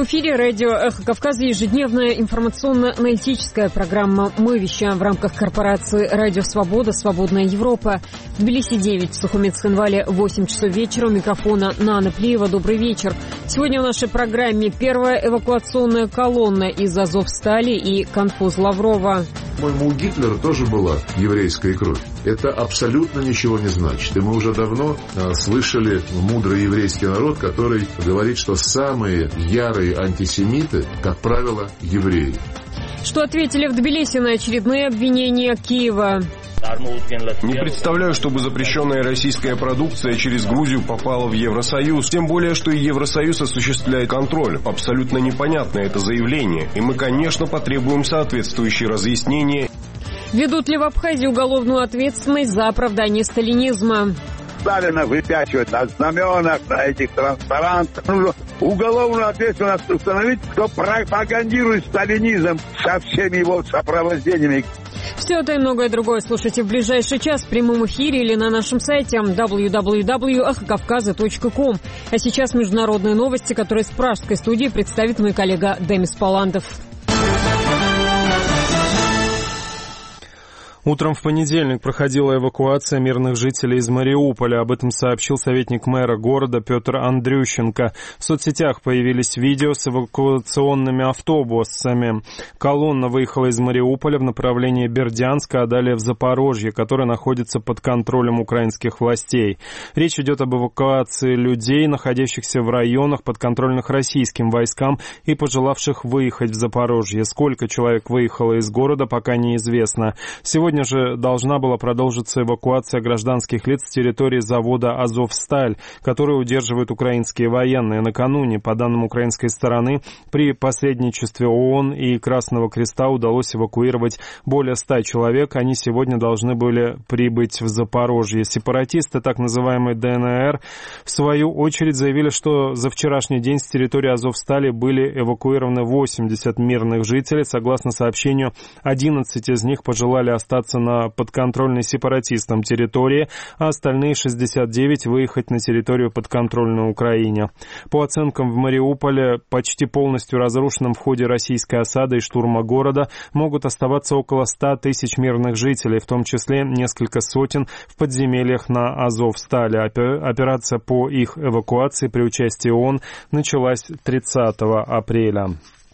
эфире радио «Эхо Кавказа», ежедневная информационно-аналитическая программа. Мы вещаем в рамках корпорации «Радио Свобода», «Свободная Европа». В Тбилиси 9, в Сухумет-Цхинвале 8 часов вечера. У микрофона Нана Плиева. Добрый вечер. Сегодня в нашей программе первая эвакуационная колонна из Азовстали и конфуз Лаврова. По-моему, у Гитлера тоже была еврейская кровь. Это абсолютно ничего не значит. И мы уже давно слышали мудрый еврейский народ, который говорит, что самые ярые антисемиты, как правило, евреи. Что ответили в Тбилиси на очередные обвинения Киева? Не представляю, чтобы запрещенная российская продукция через Грузию попала в Евросоюз. Тем более, что и Евросоюз осуществляет контроль. Абсолютно непонятно это заявление. И мы, конечно, потребуем соответствующие разъяснения. Ведут ли в Абхазии уголовную ответственность за оправдание сталинизма? Сталина выпячивать на знаменах, на этих транспарантах. Нужно уголовную ответственность установить, кто пропагандирует сталинизм со всеми его сопровождениями. Все это и многое другое слушайте в ближайший час в прямом эфире или на нашем сайте www.эхокавказа.ком. А сейчас международные новости, которые с пражской студии представит мой коллега Демис Паландов. Утром в понедельник проходила эвакуация мирных жителей из Мариуполя. Об этом сообщил советник мэра города Петр Андрющенко. В соцсетях появились видео с эвакуационными автобусами. Колонна выехала из Мариуполя в направлении Бердянска, а далее в Запорожье, которое находится под контролем украинских властей. Речь идет об эвакуации людей, находящихся в районах, подконтрольных российским войскам и пожелавших выехать в Запорожье. Сколько человек выехало из города, пока неизвестно. Сегодня же должна была продолжиться эвакуация гражданских лиц с территории завода «Азовсталь», который удерживают украинские военные. Накануне, по данным украинской стороны, при посредничестве ООН и Красного Креста удалось эвакуировать более 100 человек. Они сегодня должны были прибыть в Запорожье. Сепаратисты, так называемые ДНР, в свою очередь заявили, что за вчерашний день с территории Азовстали были эвакуированы 80 мирных жителей. Согласно сообщению, 11 из них пожелали остаться на подконтрольной сепаратистам территории, а остальные 69 выехать на территорию подконтрольной Украине. По оценкам, в Мариуполе, почти полностью разрушенном в ходе российской осады и штурма города, могут оставаться около 100 тысяч мирных жителей, в том числе несколько сотен в подземельях на Азовстале. Операция по их эвакуации при участии ООН началась 30 апреля.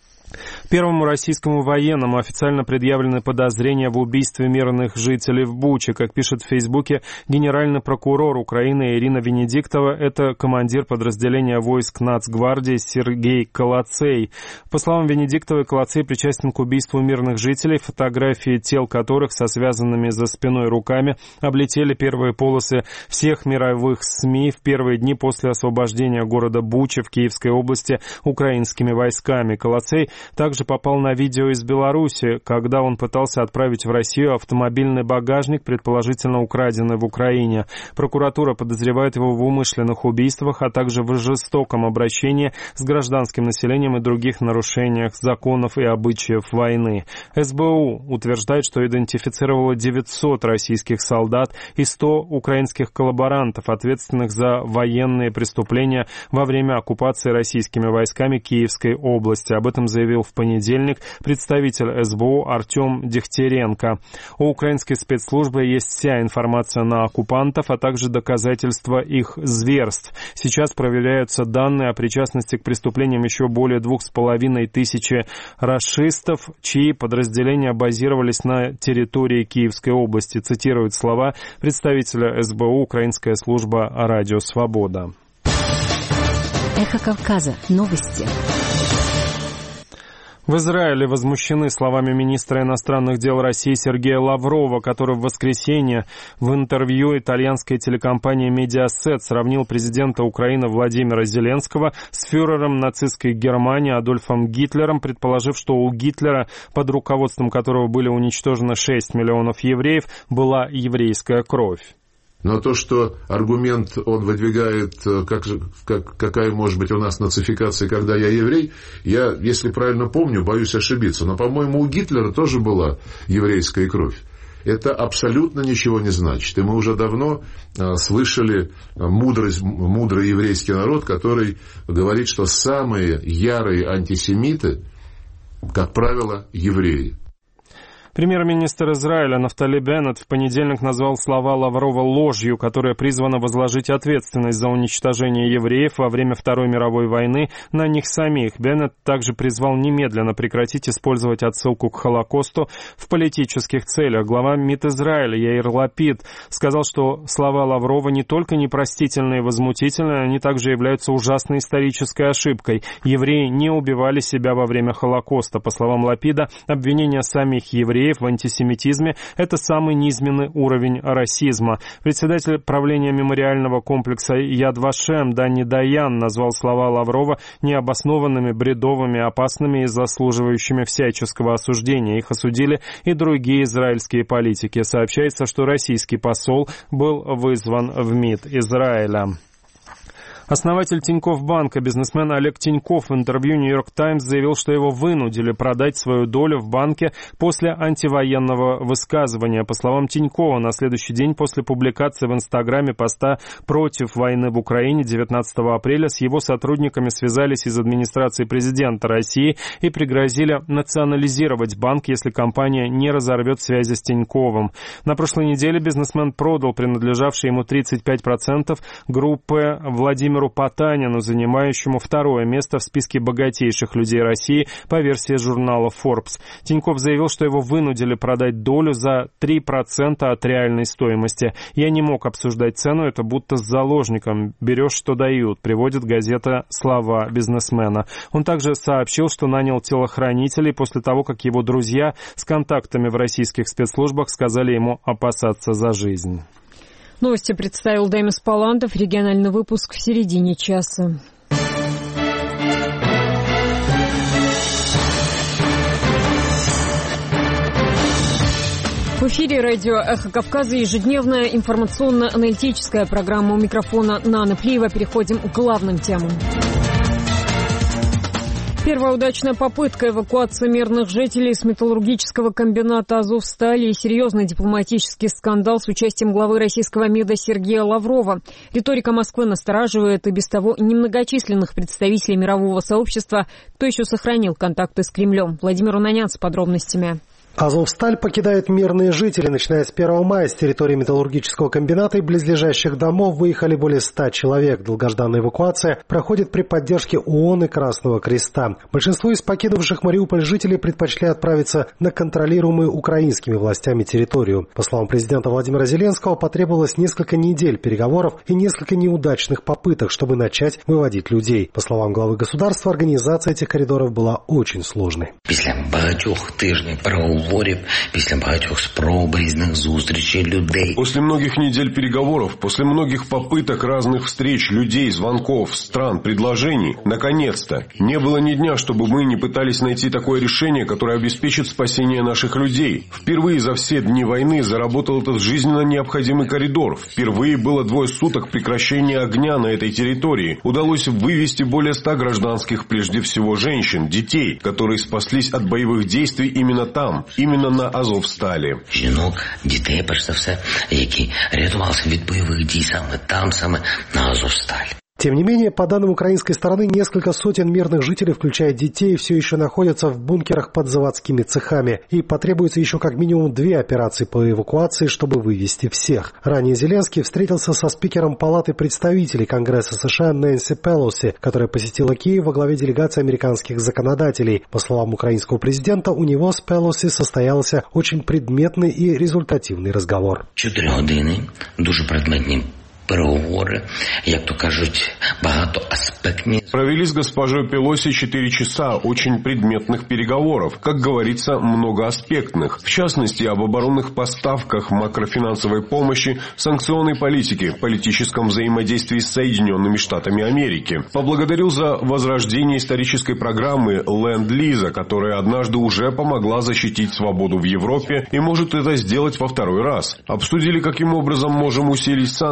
Первому российскому военному официально предъявлены подозрения в убийстве мирных жителей в Буче. Как пишет в Фейсбуке генеральный прокурор Украины Ирина Венедиктова, это командир подразделения войск Нацгвардии Сергей Колоцей. По словам Венедиктовой, Колоцей причастен к убийству мирных жителей, фотографии тел которых со связанными за спиной руками облетели первые полосы всех мировых СМИ в первые дни после освобождения города Буча в Киевской области украинскими войсками. Колоцей также попал на видео из Беларуси, когда он пытался отправить в Россию автомобильный багажник, предположительно украденный в Украине. Прокуратура подозревает его в умышленных убийствах, а также в жестоком обращении с гражданским населением и других нарушениях законов и обычаев войны. СБУ утверждает, что идентифицировало 900 российских солдат и 100 украинских коллаборантов, ответственных за военные преступления во время оккупации российскими войсками Киевской области. Об этом заявил в понедельник представитель СБУ Артем Дегтяренко. У украинской спецслужбы есть вся информация на оккупантов, а также доказательства их зверств. Сейчас проверяются данные о причастности к преступлениям еще более 2500 рашистов, чьи подразделения базировались на территории Киевской области. Цитирует слова представителя СБУ украинская служба «Радио Свобода». Эхо Кавказа. Новости. В Израиле возмущены словами министра иностранных дел России Сергея Лаврова, который в воскресенье в интервью итальянской телекомпании Mediaset сравнил президента Украины Владимира Зеленского с фюрером нацистской Германии Адольфом Гитлером, предположив, что у Гитлера, под руководством которого были уничтожены 6 миллионов евреев, была еврейская кровь. Но то, что аргумент он выдвигает, какая может быть у нас нацификация, когда я еврей, я, если правильно помню, боюсь ошибиться. Но, по-моему, у Гитлера тоже была еврейская кровь. это абсолютно ничего не значит. И мы уже давно слышали мудрый еврейский народ, который говорит, что самые ярые антисемиты, как правило, евреи. Премьер-министр Израиля Нафтали Беннет в понедельник назвал слова Лаврова ложью, которая призвана возложить ответственность за уничтожение евреев во время Второй мировой войны на них самих. Беннет также призвал немедленно прекратить использовать отсылку к Холокосту в политических целях. Глава МИД Израиля Яир Лапид сказал, что слова Лаврова не только непростительны и возмутительны, они также являются ужасной исторической ошибкой. Евреи не убивали себя во время Холокоста. По словам Лапида, обвинения самих евреев в антисемитизме – это самый низменный уровень расизма. Председатель правления мемориального комплекса Яд Вашем Дани Даян назвал слова Лаврова необоснованными, бредовыми, опасными и заслуживающими всяческого осуждения. Их осудили и другие израильские политики. Сообщается, что российский посол был вызван в МИД Израиля. Основатель Тинькофф банка, бизнесмен Олег Тинькофф в интервью «Нью-Йорк Таймс» заявил, что его вынудили продать свою долю в банке после антивоенного высказывания. По словам Тинькова, на следующий день после публикации в Инстаграме поста против войны в Украине 19 апреля с его сотрудниками связались из администрации президента России и пригрозили национализировать банк, если компания не разорвет связи с Тиньковым. На прошлой неделе бизнесмен продал принадлежавшие ему 35% группы Владимиру Потанину, занимающему второе место в списке богатейших людей России по версии журнала Forbes. Тинькофф заявил, что его вынудили продать долю за 3% от реальной стоимости. «Я не мог обсуждать цену, это будто с заложником. Берешь, что дают», приводит газета «Слова бизнесмена». Он также сообщил, что нанял телохранителей после того, как его друзья с контактами в российских спецслужбах сказали ему опасаться за жизнь. Новости представил Демис Палантов. Региональный выпуск в середине часа. В эфире радио «Эхо Кавказа» ежедневная информационно-аналитическая программа. У микрофона Нана Плиева. Переходим к главным темам. Первая удачная попытка эвакуации мирных жителей с металлургического комбината «Азовстали» и серьезный дипломатический скандал с участием главы российского МИДа Сергея Лаврова. Риторика Москвы настораживает и без того немногочисленных представителей мирового сообщества, кто еще сохранил контакты с Кремлем. Владимир Унанян с подробностями. Азовсталь покидают мирные жители. Начиная с 1 мая с территории металлургического комбината и близлежащих домов выехали более 100 человек. Долгожданная эвакуация проходит при поддержке ООН и Красного Креста. Большинство из покинувших Мариуполь жителей предпочли отправиться на контролируемую украинскими властями территорию. По словам президента Владимира Зеленского, потребовалось несколько недель переговоров и несколько неудачных попыток, чтобы начать выводить людей. По словам главы государства, организация этих коридоров была очень сложной. После багатьох тижнів после багатьох спроб різних зустрічей людей. После многих недель переговоров, после многих попыток разных встреч, людей, звонков, стран, предложений, наконец-то, не было ни дня, чтобы мы не пытались найти такое решение, которое обеспечит спасение наших людей. Впервые за все дни войны заработал этот жизненно необходимый коридор. Впервые было 2 суток прекращения огня на этой территории. Удалось вывести более 100 гражданских, прежде всего женщин, детей, которые спаслись от боевых действий именно там. Именно на Азовсталі. Жінок, дітей, перш за все, які рятувалися від бойових дій саме там, саме на Азовсталі. Тем не менее, по данным украинской стороны, несколько сотен мирных жителей, включая детей, все еще находятся в бункерах под заводскими цехами. И потребуется еще как минимум 2 операции по эвакуации, чтобы вывести всех. Ранее Зеленский встретился со спикером Палаты представителей Конгресса США Нэнси Пелоси, которая посетила Киев во главе делегации американских законодателей. По словам украинского президента, у него с Пелоси состоялся очень предметный и результативный разговор. 4 години, дуже предметні переговори, як то кажуть, багатоаспектні. Провели с госпожой Пелоси 4 часа очень предметных переговоров, как говорится, многоаспектных. В частности, об оборонных поставках, макрофинансовой помощи, санкционной политике, политическом взаимодействии с Соединенными Штатами Америки. Поблагодарил за возрождение исторической программы Ленд-Лиза, которая однажды уже помогла защитить свободу в Европе и может это сделать во 2-й раз. Обсудили, каким образом можем усилить санкции против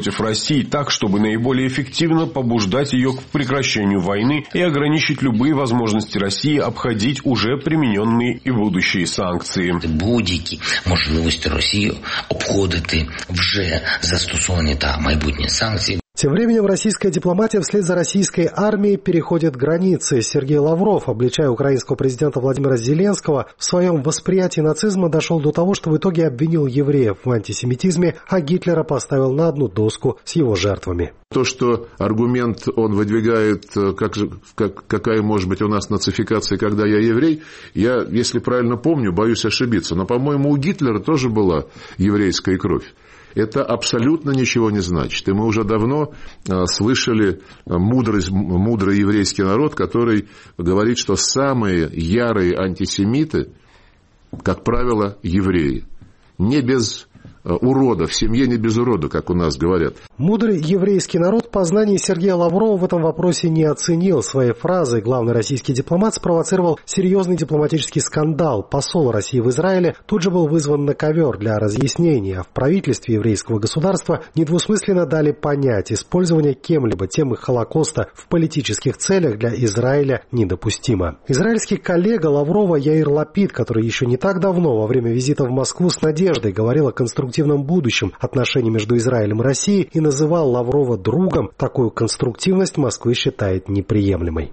против России так, чтобы наиболее эффективно побуждать ее к прекращению войны и ограничить любые возможности России обходить уже примененные и будущие санкции. Будь-які можливості Росії обходити вже застосовані та майбутні санкції. Тем временем российская дипломатия вслед за российской армией переходит границы. Сергей Лавров, обличая украинского президента Владимира Зеленского, в своем восприятии нацизма дошел до того, что в итоге обвинил евреев в антисемитизме, а Гитлера поставил на одну доску с его жертвами. То, что аргумент он выдвигает, какая может быть у нас нацификация, когда я еврей, я, если правильно помню, боюсь ошибиться, но, по-моему, у Гитлера тоже была еврейская кровь. Это абсолютно ничего не значит. И мы уже давно слышали мудрый еврейский народ, который говорит, что самые ярые антисемиты, как правило, евреи. Не без урода, в семье не без урода, как у нас говорят. Мудрый еврейский народ познаний Сергея Лаврова в этом вопросе не оценил. Своей фразой главный российский дипломат спровоцировал серьезный дипломатический скандал. Посол России в Израиле тут же был вызван на ковер для разъяснения. А в правительстве еврейского государства недвусмысленно дали понять, использование кем-либо темы Холокоста в политических целях для Израиля недопустимо. Израильский коллега Лаврова Яир Лапид, который еще не так давно во время визита в Москву с надеждой говорил о конструктивном будущем отношений между Израилем и Россией и называл Лаврова другом, такую конструктивность Москвы считает неприемлемой.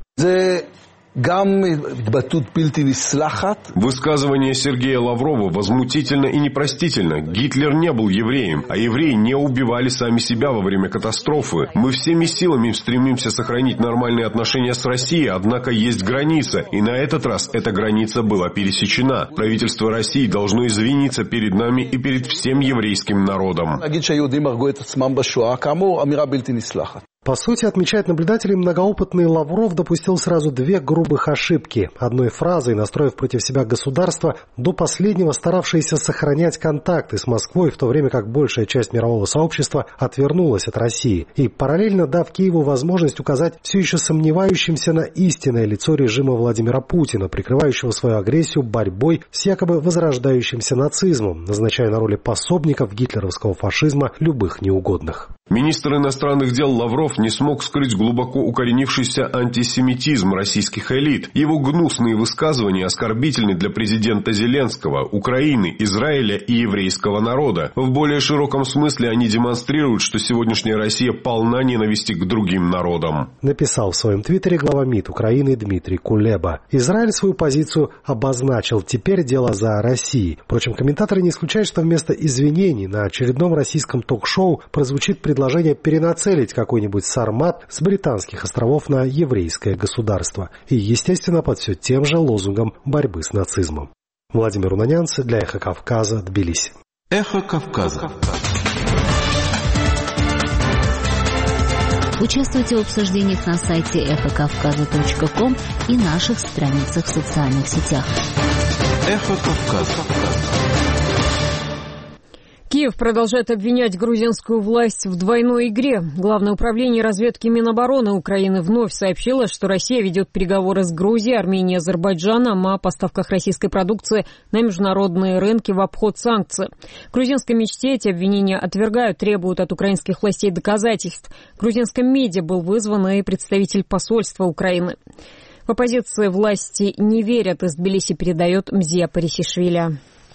Высказывание Сергея Лаврова возмутительно и непростительно. Гитлер не был евреем, а евреи не убивали сами себя во время катастрофы. Мы всеми силами стремимся сохранить нормальные отношения с Россией, однако есть граница, и на этот раз эта граница была пересечена. Правительство России должно извиниться перед нами и перед всем еврейским народом. По сути, отмечает наблюдатель, многоопытный Лавров допустил сразу две грубых ошибки. Одной фразой, настроив против себя государство, до последнего старавшееся сохранять контакты с Москвой, в то время как большая часть мирового сообщества отвернулась от России. И параллельно дав Киеву возможность указать все еще сомневающимся на истинное лицо режима Владимира Путина, прикрывающего свою агрессию борьбой с якобы возрождающимся нацизмом, назначая на роли пособников гитлеровского фашизма любых неугодных. Министр иностранных дел Лавров не смог скрыть глубоко укоренившийся антисемитизм российских элит. Его гнусные высказывания оскорбительны для президента Зеленского, Украины, Израиля и еврейского народа. В более широком смысле они демонстрируют, что сегодняшняя Россия полна ненависти к другим народам. Написал в своем твиттере глава МИД Украины Дмитрий Кулеба. Израиль свою позицию обозначил. Теперь дело за Россией. Впрочем, комментаторы не исключают, что вместо извинений на очередном российском ток-шоу прозвучит предложение перенацелить какой-нибудь сармат с британских островов на еврейское государство. И, естественно, под все тем же лозунгом борьбы с нацизмом. Владимир Унанянц для «Эхо Кавказа», Тбилиси. «Эхо Кавказа». Участвуйте в обсуждениях на сайте эхокавказа.ком и наших страницах в социальных сетях. «Эхо Кавказа». Киев продолжает обвинять грузинскую власть в двойной игре. Главное управление разведки Минобороны Украины вновь сообщило, что Россия ведет переговоры с Грузией, Арменией и Азербайджаном о поставках российской продукции на международные рынки в обход санкций. В грузинской мечте эти обвинения отвергают, требуют от украинских властей доказательств. В грузинском МИДе был вызван и представитель посольства Украины. В оппозиции власти не верят, из Тбилиси передает Мзия Парисишвили.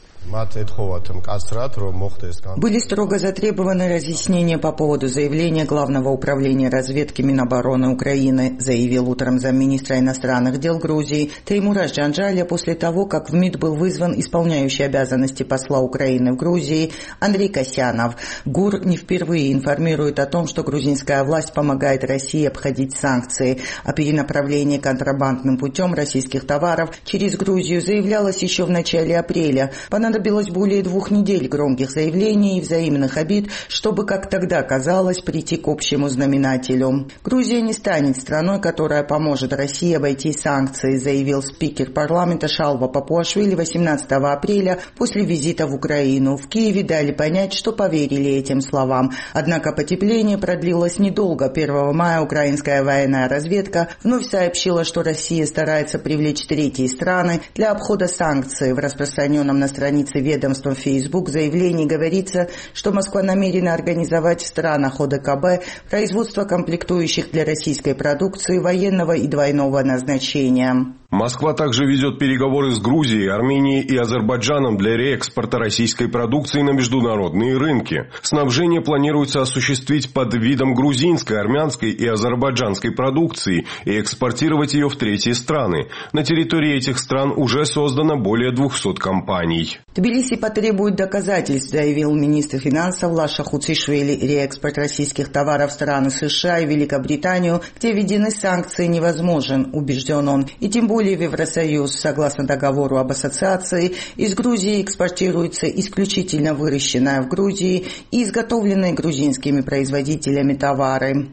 Были строго затребованы разъяснения по поводу заявления Главного управления разведки Минобороны Украины, заявил утром замминистра иностранных дел Грузии Теймураз Джанджаля после того, как в МИД был вызван исполняющий обязанности посла Украины в Грузии Андрей Касьянов. ГУР не впервые информирует о том, что грузинская власть помогает России обходить санкции. О перенаправлении контрабандным путем российских товаров через Грузию заявлялось еще в начале апреля. Понадобилось более 2 недель громких заявлений и взаимных обид, чтобы, как тогда казалось, прийти к общему знаменателю. Грузия не станет страной, которая поможет России обойти санкции, заявил спикер парламента Шалва Папуашвили 18 апреля после визита в Украину. В Киеве дали понять, что поверили этим словам. Однако потепление продлилось недолго. 1 мая украинская военная разведка вновь сообщила, что Россия старается привлечь третьи страны для обхода санкций. В распространенном на странице странице ведомства Facebook заявлении говорится, что Москва намерена организовать в странах ОДКБ производство комплектующих для российской продукции военного и двойного назначения. Москва также ведет переговоры с Грузией, Арменией и Азербайджаном для реэкспорта российской продукции на международные рынки. Снабжение планируется осуществить под видом грузинской, армянской и азербайджанской продукции и экспортировать ее в третьи страны. На территории этих стран уже создано более 200 компаний. Тбилиси потребует доказательств, заявил министр финансов Лаша Хуцишвили. Реэкспорт российских товаров в страны США и Великобританию, где введены санкции, невозможен, убежден он. И тем более в Евросоюз. Согласно договору об ассоциации, из Грузии экспортируется исключительно выращенная в Грузии и изготовленные грузинскими производителями товары.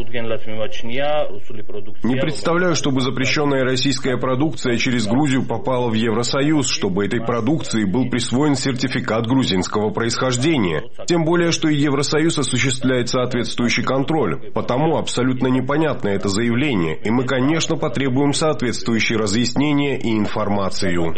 Не представляю, чтобы запрещенная российская продукция через Грузию попала в Евросоюз, чтобы этой продукции был присвоен сертификат грузинского происхождения. Тем более, что и Евросоюз осуществляет соответствующий контроль. Потому абсолютно непонятно это заявление, и мы, конечно, потребуем соответствующие разъяснения и информацию.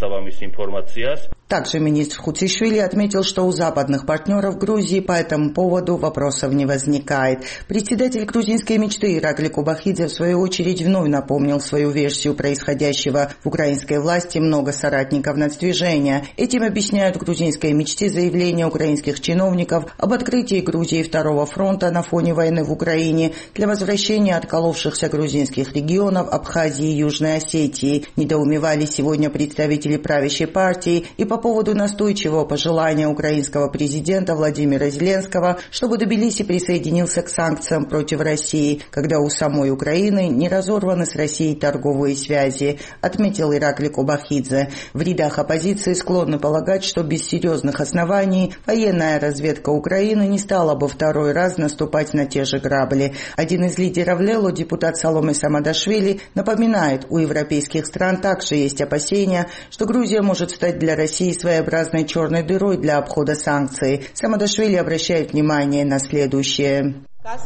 Также министр Хуцишвили отметил, что у западных партнеров Грузии по этому поводу вопросов не возникает. Председатель грузинской мечты Иракли Кобахидзе в свою очередь вновь напомнил свою версию происходящего в украинской власти много соратников нацдвижения. Этим объясняют в грузинской мечте заявление украинских чиновников об открытии Грузии второго фронта на фоне войны в Украине для возвращения отколовшихся грузинских регионов Абхазии и Южной Осетии. Недоумевали сегодня представители правящей партии и по поводу настойчивого пожелания украинского президента Владимира Зеленского, чтобы Тбилиси присоединился к санкциям против России, когда у самой Украины не разорваны с Россией торговые связи, отметил Иракли Кобахидзе. В рядах оппозиции склонны полагать, что без серьезных оснований военная разведка Украины не стала бы второй раз наступать на те же грабли. Один из лидеров Лело, депутат Саломе Самадашвили, напоминает, у европейских стран также есть опасения, что Грузия может стать для России своеобразной черной дырой для обхода санкций. Самадашвили обращает внимание на следующее.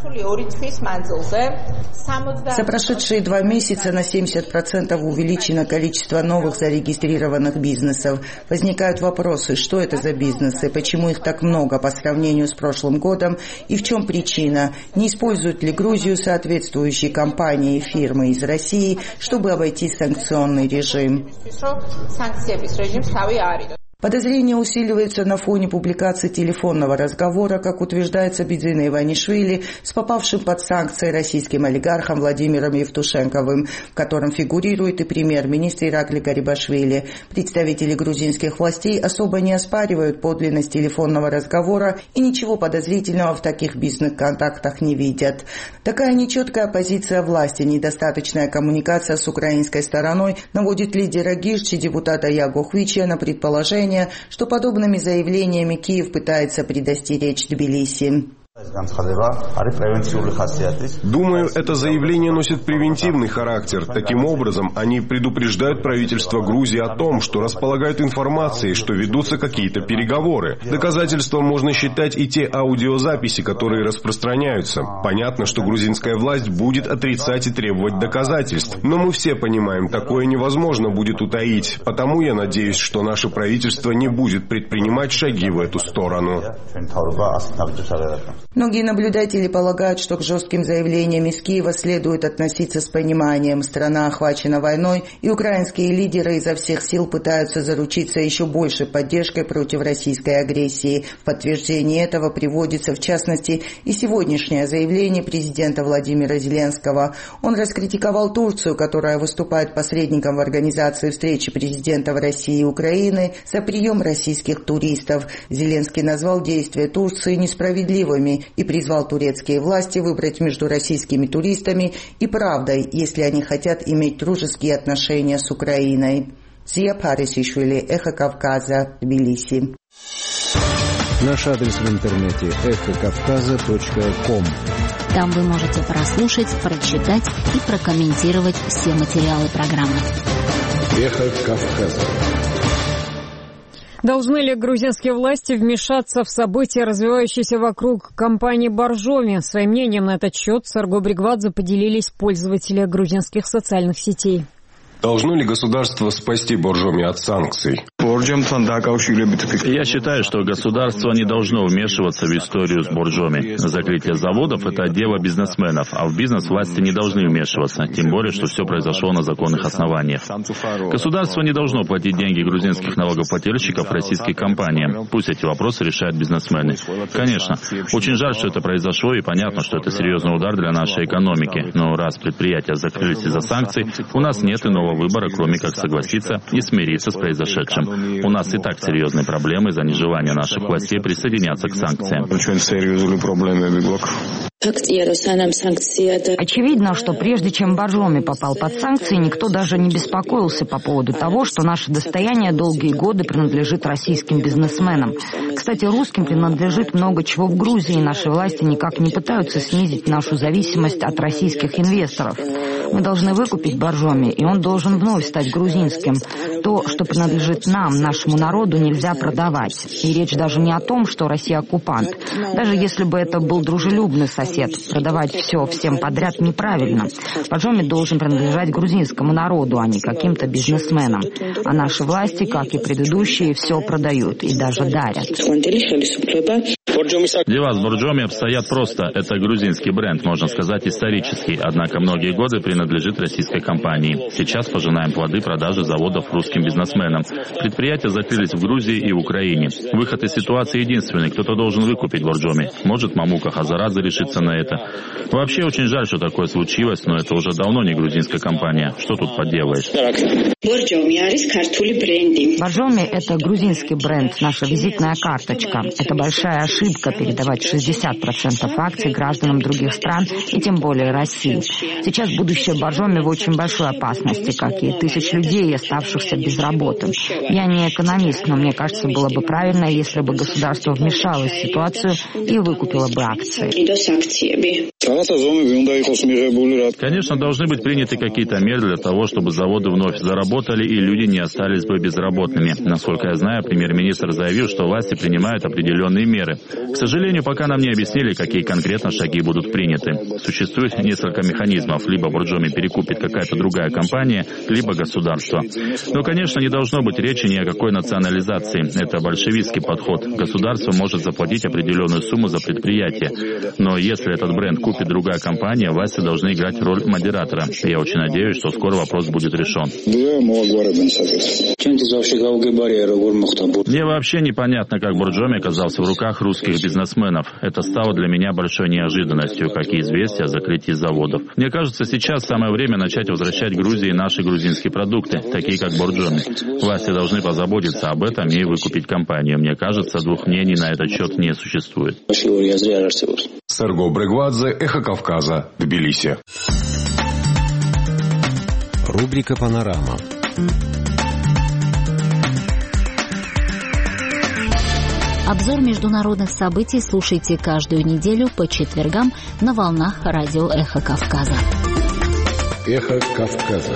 За прошедшие 2 месяца на 70% увеличено количество новых зарегистрированных бизнесов. Возникают вопросы, что это за бизнесы, почему их так много по сравнению с прошлым годом и в чем причина. Не используют ли Грузию соответствующие компании и фирмы из России, чтобы обойти санкционный режим? Подозрение усиливается на фоне публикации телефонного разговора, как утверждает Сабидзина Иванишвили, с попавшим под санкции российским олигархом Владимиром Евтушенковым, в котором фигурирует и премьер-министр Иракли Гарибашвили. Представители грузинских властей особо не оспаривают подлинность телефонного разговора и ничего подозрительного в таких бизнес-контактах не видят. Такая нечеткая позиция власти, недостаточная коммуникация с украинской стороной наводит лидера Гирчи, депутата Яго Хвича, на предположение, что подобными заявлениями Киев пытается предостеречь Тбилиси. Думаю, это заявление носит превентивный характер. Таким образом, они предупреждают правительство Грузии о том, что располагают информацией, что ведутся какие-то переговоры. Доказательством можно считать и те аудиозаписи, которые распространяются. Понятно, что грузинская власть будет отрицать и требовать доказательств. Но мы все понимаем, такое невозможно будет утаить. Потому я надеюсь, что наше правительство не будет предпринимать шаги в эту сторону. Многие наблюдатели полагают, что к жестким заявлениям из Киева следует относиться с пониманием. Страна охвачена войной, и украинские лидеры изо всех сил пытаются заручиться еще большей поддержкой против российской агрессии. В подтверждение этого приводится, в частности, и сегодняшнее заявление президента Владимира Зеленского. Он раскритиковал Турцию, которая выступает посредником в организации встречи президентов России и Украины за прием российских туристов. Зеленский назвал действия Турции несправедливыми и призвал турецкие власти выбрать между российскими туристами и правдой, если они хотят иметь дружеские отношения с Украиной. Зия Парисишвили, Эхо Кавказа, Тбилиси. Наш адрес в интернете эхокавказа.ком. Там вы можете прослушать, прочитать и прокомментировать все материалы программы. Эхо Кавказа. Должны ли грузинские власти вмешаться в события, развивающиеся вокруг компании Боржоми? Своим мнением на этот счет с Арго Бригвадзе поделились пользователи грузинских социальных сетей. Должно ли государство спасти Боржоми от санкций? Я считаю, что государство не должно вмешиваться в историю с Боржоми. Закрытие заводов – это дело бизнесменов, а в бизнес власти не должны вмешиваться, тем более, что все произошло на законных основаниях. Государство не должно платить деньги грузинских налогоплательщиков российским компаниям. Пусть эти вопросы решают бизнесмены. Конечно, очень жаль, что это произошло, и понятно, что это серьезный удар для нашей экономики. Но раз предприятия закрылись из-за санкций, у нас нет иного выбора, кроме как согласиться и смириться с произошедшим. У нас и так серьезные проблемы из-за нежелания наших властей присоединяться к санкциям. Очевидно, что прежде чем Боржоми попал под санкции, никто даже не беспокоился по поводу того, что наше достояние долгие годы принадлежит российским бизнесменам. Кстати, русским принадлежит много чего в Грузии, и наши власти никак не пытаются снизить нашу зависимость от российских инвесторов. Мы должны выкупить Боржоми, и он должен вновь стать грузинским. То, что принадлежит нам, нашему народу, нельзя продавать. И речь даже не о том, что Россия оккупант. Даже если бы это был дружелюбный сосед, продавать все всем подряд неправильно. Боржоми должен принадлежать грузинскому народу, а не каким-то бизнесменам. А наши власти, как и предыдущие, все продают и даже дарят. Дела с Боржоми обстоят просто. Это грузинский бренд, можно сказать, исторический. Однако многие годы принадлежит российской компании. Сейчас пожинаем плоды продажи заводов русским бизнесменам. Предприятия закрылись в Грузии и в Украине. Выход из ситуации единственный. Кто-то должен выкупить Боржоми. Может, Мамука Хазарадзе решится на это. Вообще очень жаль, что такое случилось, но это уже давно не грузинская компания. Что тут поделаешь? Боржоми – это грузинский бренд, наша визитная карточка. Это большая ошибка передавать 60% акций гражданам других стран и тем более России. Сейчас будущее Боржоми в очень большой опасности, как и тысяч людей, оставшихся без работы. Я не экономист, но мне кажется, было бы правильно, если бы государство вмешалось в ситуацию и выкупило бы акции. Конечно, должны быть приняты какие-то меры для того, чтобы заводы вновь заработали и люди не остались бы безработными. Насколько я знаю, премьер-министр заявил, что власти принимают определенные меры. К сожалению, пока нам не объяснили, какие конкретно шаги будут приняты. Существует несколько механизмов. Либо Боржоми перекупит какая-то другая компания, либо государство. Но, конечно, не должно быть речи ни о какой национализации. Это большевистский подход. Государство может заплатить определенную сумму за предприятие. Но если этот бренд купит другая компания, власти должны играть роль модератора. Я очень надеюсь, что скоро вопрос будет решен. Мне вообще непонятно, как Боржоми оказался в руках русских бизнесменов. Это стало для меня большой неожиданностью, как и известие о закрытии заводов. Мне кажется, сейчас самое время начать возвращать Грузии наши грузинские продукты, такие как Боржоми. Власти должны позаботиться об этом и выкупить компанию. Мне кажется, двух мнений на этот счет не существует. Серго Брегвадзе, Эхо Кавказа, Тбилиси. Рубрика «Панорама». Обзор международных событий слушайте каждую неделю по четвергам на волнах радио «Эхо Кавказа». «Эхо Кавказа».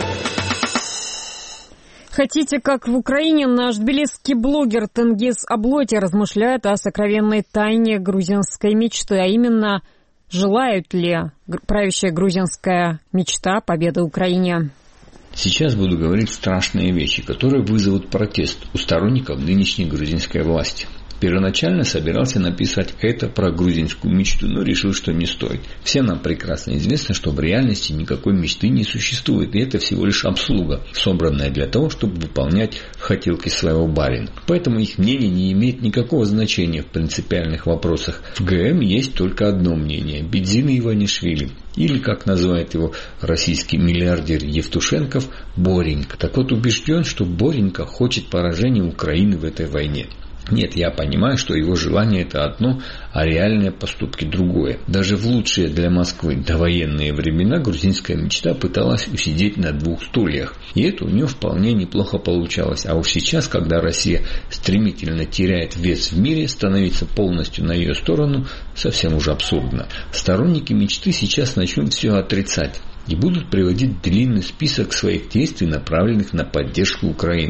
Хотите, как в Украине, наш тбилисский блогер Тенгиз Аблоти размышляет о сокровенной тайне грузинской мечты, а именно, желает ли правящая грузинская мечта победы Украине. Сейчас буду говорить страшные вещи, которые вызовут протест у сторонников нынешней грузинской власти. Первоначально собирался написать это про грузинскую мечту, но решил, что не стоит. Всем нам прекрасно известно, что в реальности никакой мечты не существует, и это всего лишь обслуга, собранная для того, чтобы выполнять хотелки своего барина. Поэтому их мнение не имеет никакого значения в принципиальных вопросах. В ГМ есть только одно мнение – Бедзина Иванишвили. Или, как называет его российский миллиардер Евтушенков, Боренька. Так вот, убежден, что Боренька хочет поражения Украины в этой войне. Нет, я понимаю, что его желание это одно, а реальные поступки другое. Даже в лучшие для Москвы довоенные времена грузинская мечта пыталась усидеть на двух стульях. И это у нее вполне неплохо получалось. А уж сейчас, когда Россия стремительно теряет вес в мире, становиться полностью на ее сторону совсем уже абсурдно. Сторонники мечты сейчас начнут все отрицать и будут приводить длинный список своих действий, направленных на поддержку Украины.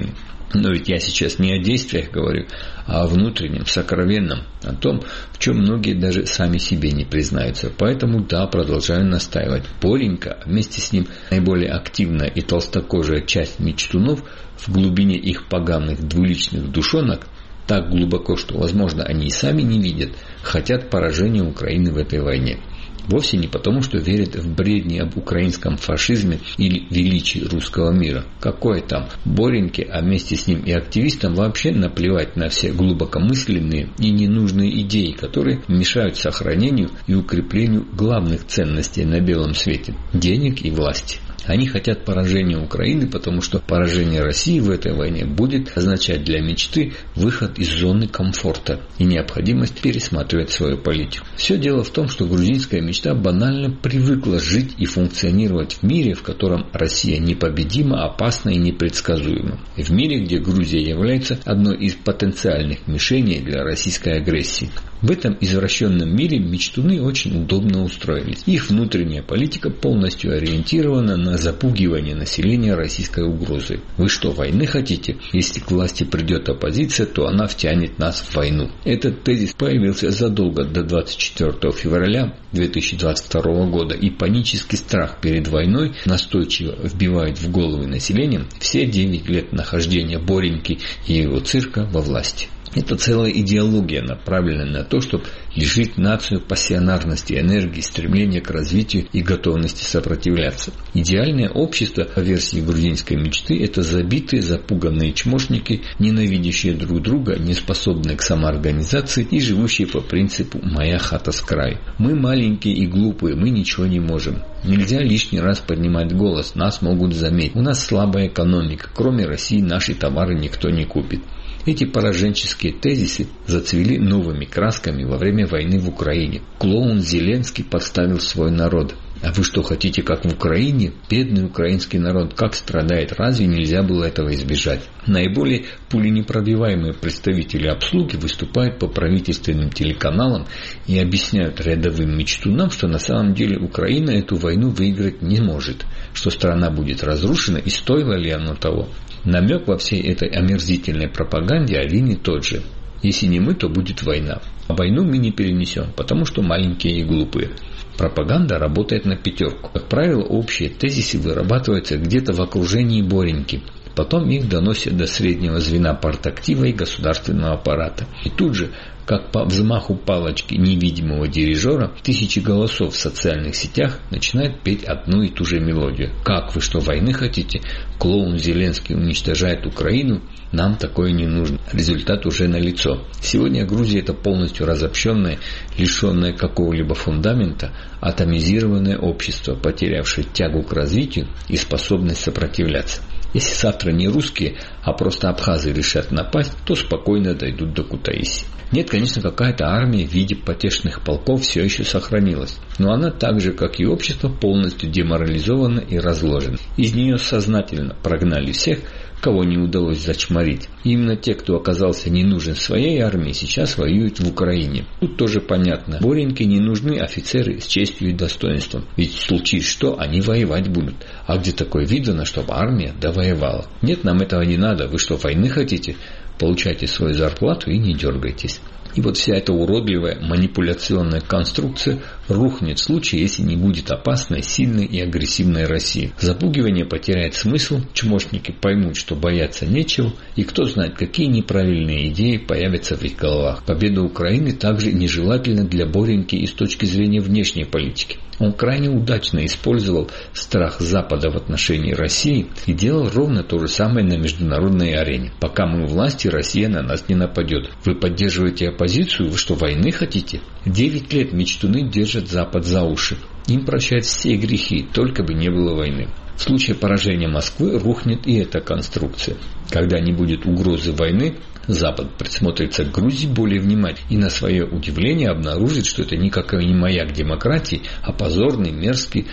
Но ведь я сейчас не о действиях говорю, а о внутреннем, сокровенном, о том, в чем многие даже сами себе не признаются. Поэтому, да, продолжаю настаивать. Боренька, а вместе с ним наиболее активная и толстокожая часть мечтунов в глубине их поганых двуличных душонок так глубоко, что, возможно, они и сами не видят, хотят поражения Украины в этой войне. Вовсе не потому, что верят в бредни об украинском фашизме или величии русского мира. Какое там Бореньке, а вместе с ним и активистам вообще наплевать на все глубокомысленные и ненужные идеи, которые мешают сохранению и укреплению главных ценностей на белом свете – денег и власти. Они хотят поражения Украины, потому что поражение России в этой войне будет означать для мечты выход из зоны комфорта и необходимость пересматривать свою политику. Все дело в том, что грузинская мечта банально привыкла жить и функционировать в мире, в котором Россия непобедима, опасна и непредсказуема. В мире, где Грузия является одной из потенциальных мишеней для российской агрессии. В этом извращенном мире мечтуны очень удобно устроились. Их внутренняя политика полностью ориентирована на запугивание населения российской угрозой. Вы что, войны хотите? Если к власти придет оппозиция, то она втянет нас в войну. Этот тезис появился задолго до 24 февраля 2022 года, и панический страх перед войной настойчиво вбивает в головы населения все 9 лет нахождения Бореньки и его цирка во власти. Это целая идеология, направленная на то, чтобы лишить нацию пассионарности, энергии, стремления к развитию и готовности сопротивляться. Идеальное общество, по версии грузинской мечты, это забитые, запуганные чмошники, ненавидящие друг друга, неспособные к самоорганизации и живущие по принципу «моя хата с краю». Мы маленькие и глупые, мы ничего не можем. Нельзя лишний раз поднимать голос, нас могут заметить. У нас слабая экономика, кроме России наши товары никто не купит. Эти пораженческие тезисы зацвели новыми красками во время войны в Украине. Клоун Зеленский подставил свой народ. А вы что, хотите, как в Украине? Бедный украинский народ как страдает? Разве нельзя было этого избежать? Наиболее пуленепробиваемые представители обслуги выступают по правительственным телеканалам и объясняют рядовым мечтунам, что на самом деле Украина эту войну выиграть не может, что страна будет разрушена и стоило ли оно того. Намек во всей этой омерзительной пропаганде один и тот же. Если не мы, то будет война. А войну мы не перенесем, потому что маленькие и глупые. Пропаганда работает на пятерку. Как правило, общие тезисы вырабатываются где-то в окружении Бореньки. Потом их доносят до среднего звена партактива и государственного аппарата. И тут же, как по взмаху палочки невидимого дирижера, тысячи голосов в социальных сетях начинают петь одну и ту же мелодию. Как вы что, войны хотите? Клоун Зеленский уничтожает Украину? Нам такое не нужно. Результат уже налицо. Сегодня Грузия — это полностью разобщенное, лишенное какого-либо фундамента, атомизированное общество, потерявшее тягу к развитию и способность сопротивляться. Если завтра не русские, а просто абхазы решат напасть, то спокойно дойдут до Кутаиси. Нет, конечно, какая-то армия в виде потешных полков все еще сохранилась, но она так же, как и общество, полностью деморализована и разложена. Из нее сознательно прогнали всех, кого не удалось зачморить. И именно те, кто оказался не нужен своей армии, сейчас воюют в Украине. Тут тоже понятно. Бореньке не нужны офицеры с честью и достоинством. Ведь случись что, они воевать будут. А где такое видано, чтобы армия довоевала? Нет, нам этого не надо. Вы что, войны хотите? Получайте свою зарплату и не дергайтесь. И вот вся эта уродливая манипуляционная конструкция рухнет в случае, если не будет опасной, сильной и агрессивной России. Запугивание потеряет смысл, чмошники поймут, что бояться нечего, и кто знает, какие неправильные идеи появятся в их головах. Победа Украины также нежелательна для Бореньки и с точки зрения внешней политики. Он крайне удачно использовал страх Запада в отношении России и делал ровно то же самое на международной арене. Пока мы у власти, Россия на нас не нападет. Вы поддерживаете оппозицию? Вы что, войны хотите? 9 лет мечтуны держат Запад за уши. Им прощают все грехи, только бы не было войны. В случае поражения Москвы рухнет и эта конструкция. Когда не будет угрозы войны, Запад присмотрится к Грузии более внимательно и на свое удивление обнаружит, что это никакой не маяк демократии, а позорный, мерзкий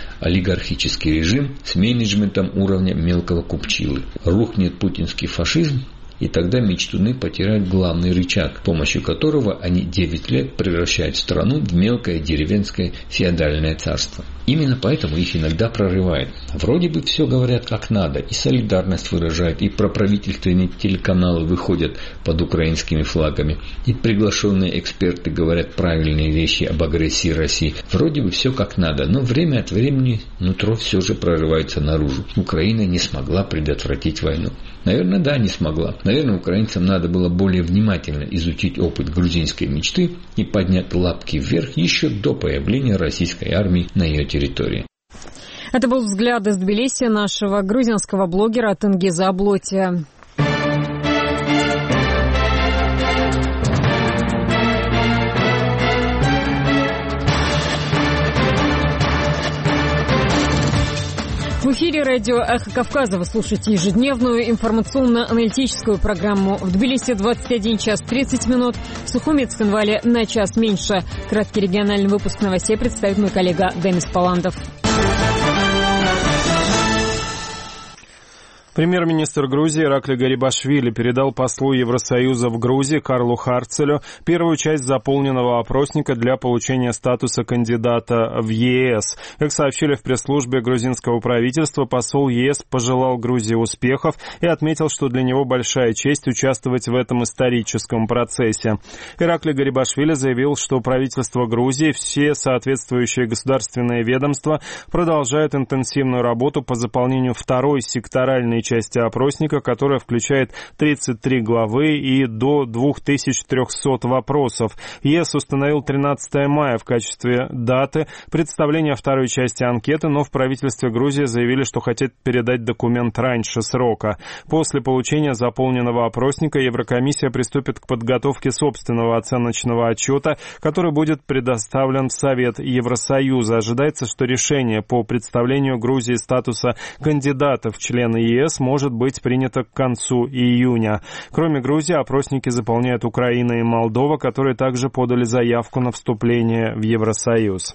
олигархический режим с менеджментом уровня мелкого купчилы. Рухнет путинский фашизм, И тогда мичтуны потеряют главный рычаг, с помощью которого они 9 лет превращают страну в мелкое деревенское феодальное царство. Именно поэтому их иногда прорывает. Вроде бы все говорят как надо, и солидарность выражают, и проправительственные телеканалы выходят под украинскими флагами, и приглашенные эксперты говорят правильные вещи об агрессии России. Вроде бы все как надо, но время от времени нутро все же прорывается наружу. Украина не смогла предотвратить войну. Наверное, да, не смогла. Наверное, украинцам надо было более внимательно изучить опыт грузинской мечты и поднять лапки вверх еще до появления российской армии на ее территории. Это был взгляд из Тбилиси нашего грузинского блогера Тенгиза Аблотия. В эфире радио «Эхо Кавказа» вы слушаете ежедневную информационно-аналитическую программу. В Тбилиси 21 час 30 минут, в Сухуми и Цхинвале на час меньше. Краткий региональный выпуск новостей представит мой коллега Демис Паландов. Премьер-министр Грузии Иракли Гарибашвили передал послу Евросоюза в Грузии Карлу Харцелю первую часть заполненного опросника для получения статуса кандидата в ЕС. Как сообщили в пресс-службе грузинского правительства, посол ЕС пожелал Грузии успехов и отметил, что для него большая честь участвовать в этом историческом процессе. Иракли Гарибашвили заявил, что правительство Грузии, все соответствующие государственные ведомства продолжают интенсивную работу по заполнению второй секторальной части опросника, которая включает 33 главы и до 2300 вопросов. ЕС установил 13 мая в качестве даты представления второй части анкеты, но в правительстве Грузии заявили, что хотят передать документ раньше срока. После получения заполненного опросника Еврокомиссия приступит к подготовке собственного оценочного отчета, который будет предоставлен в Совет Евросоюза. Ожидается, что решение по представлению Грузии статуса кандидата в члены ЕС может быть принято к концу июня. Кроме Грузии, опросники заполняют Украина и Молдова, которые также подали заявку на вступление в Евросоюз.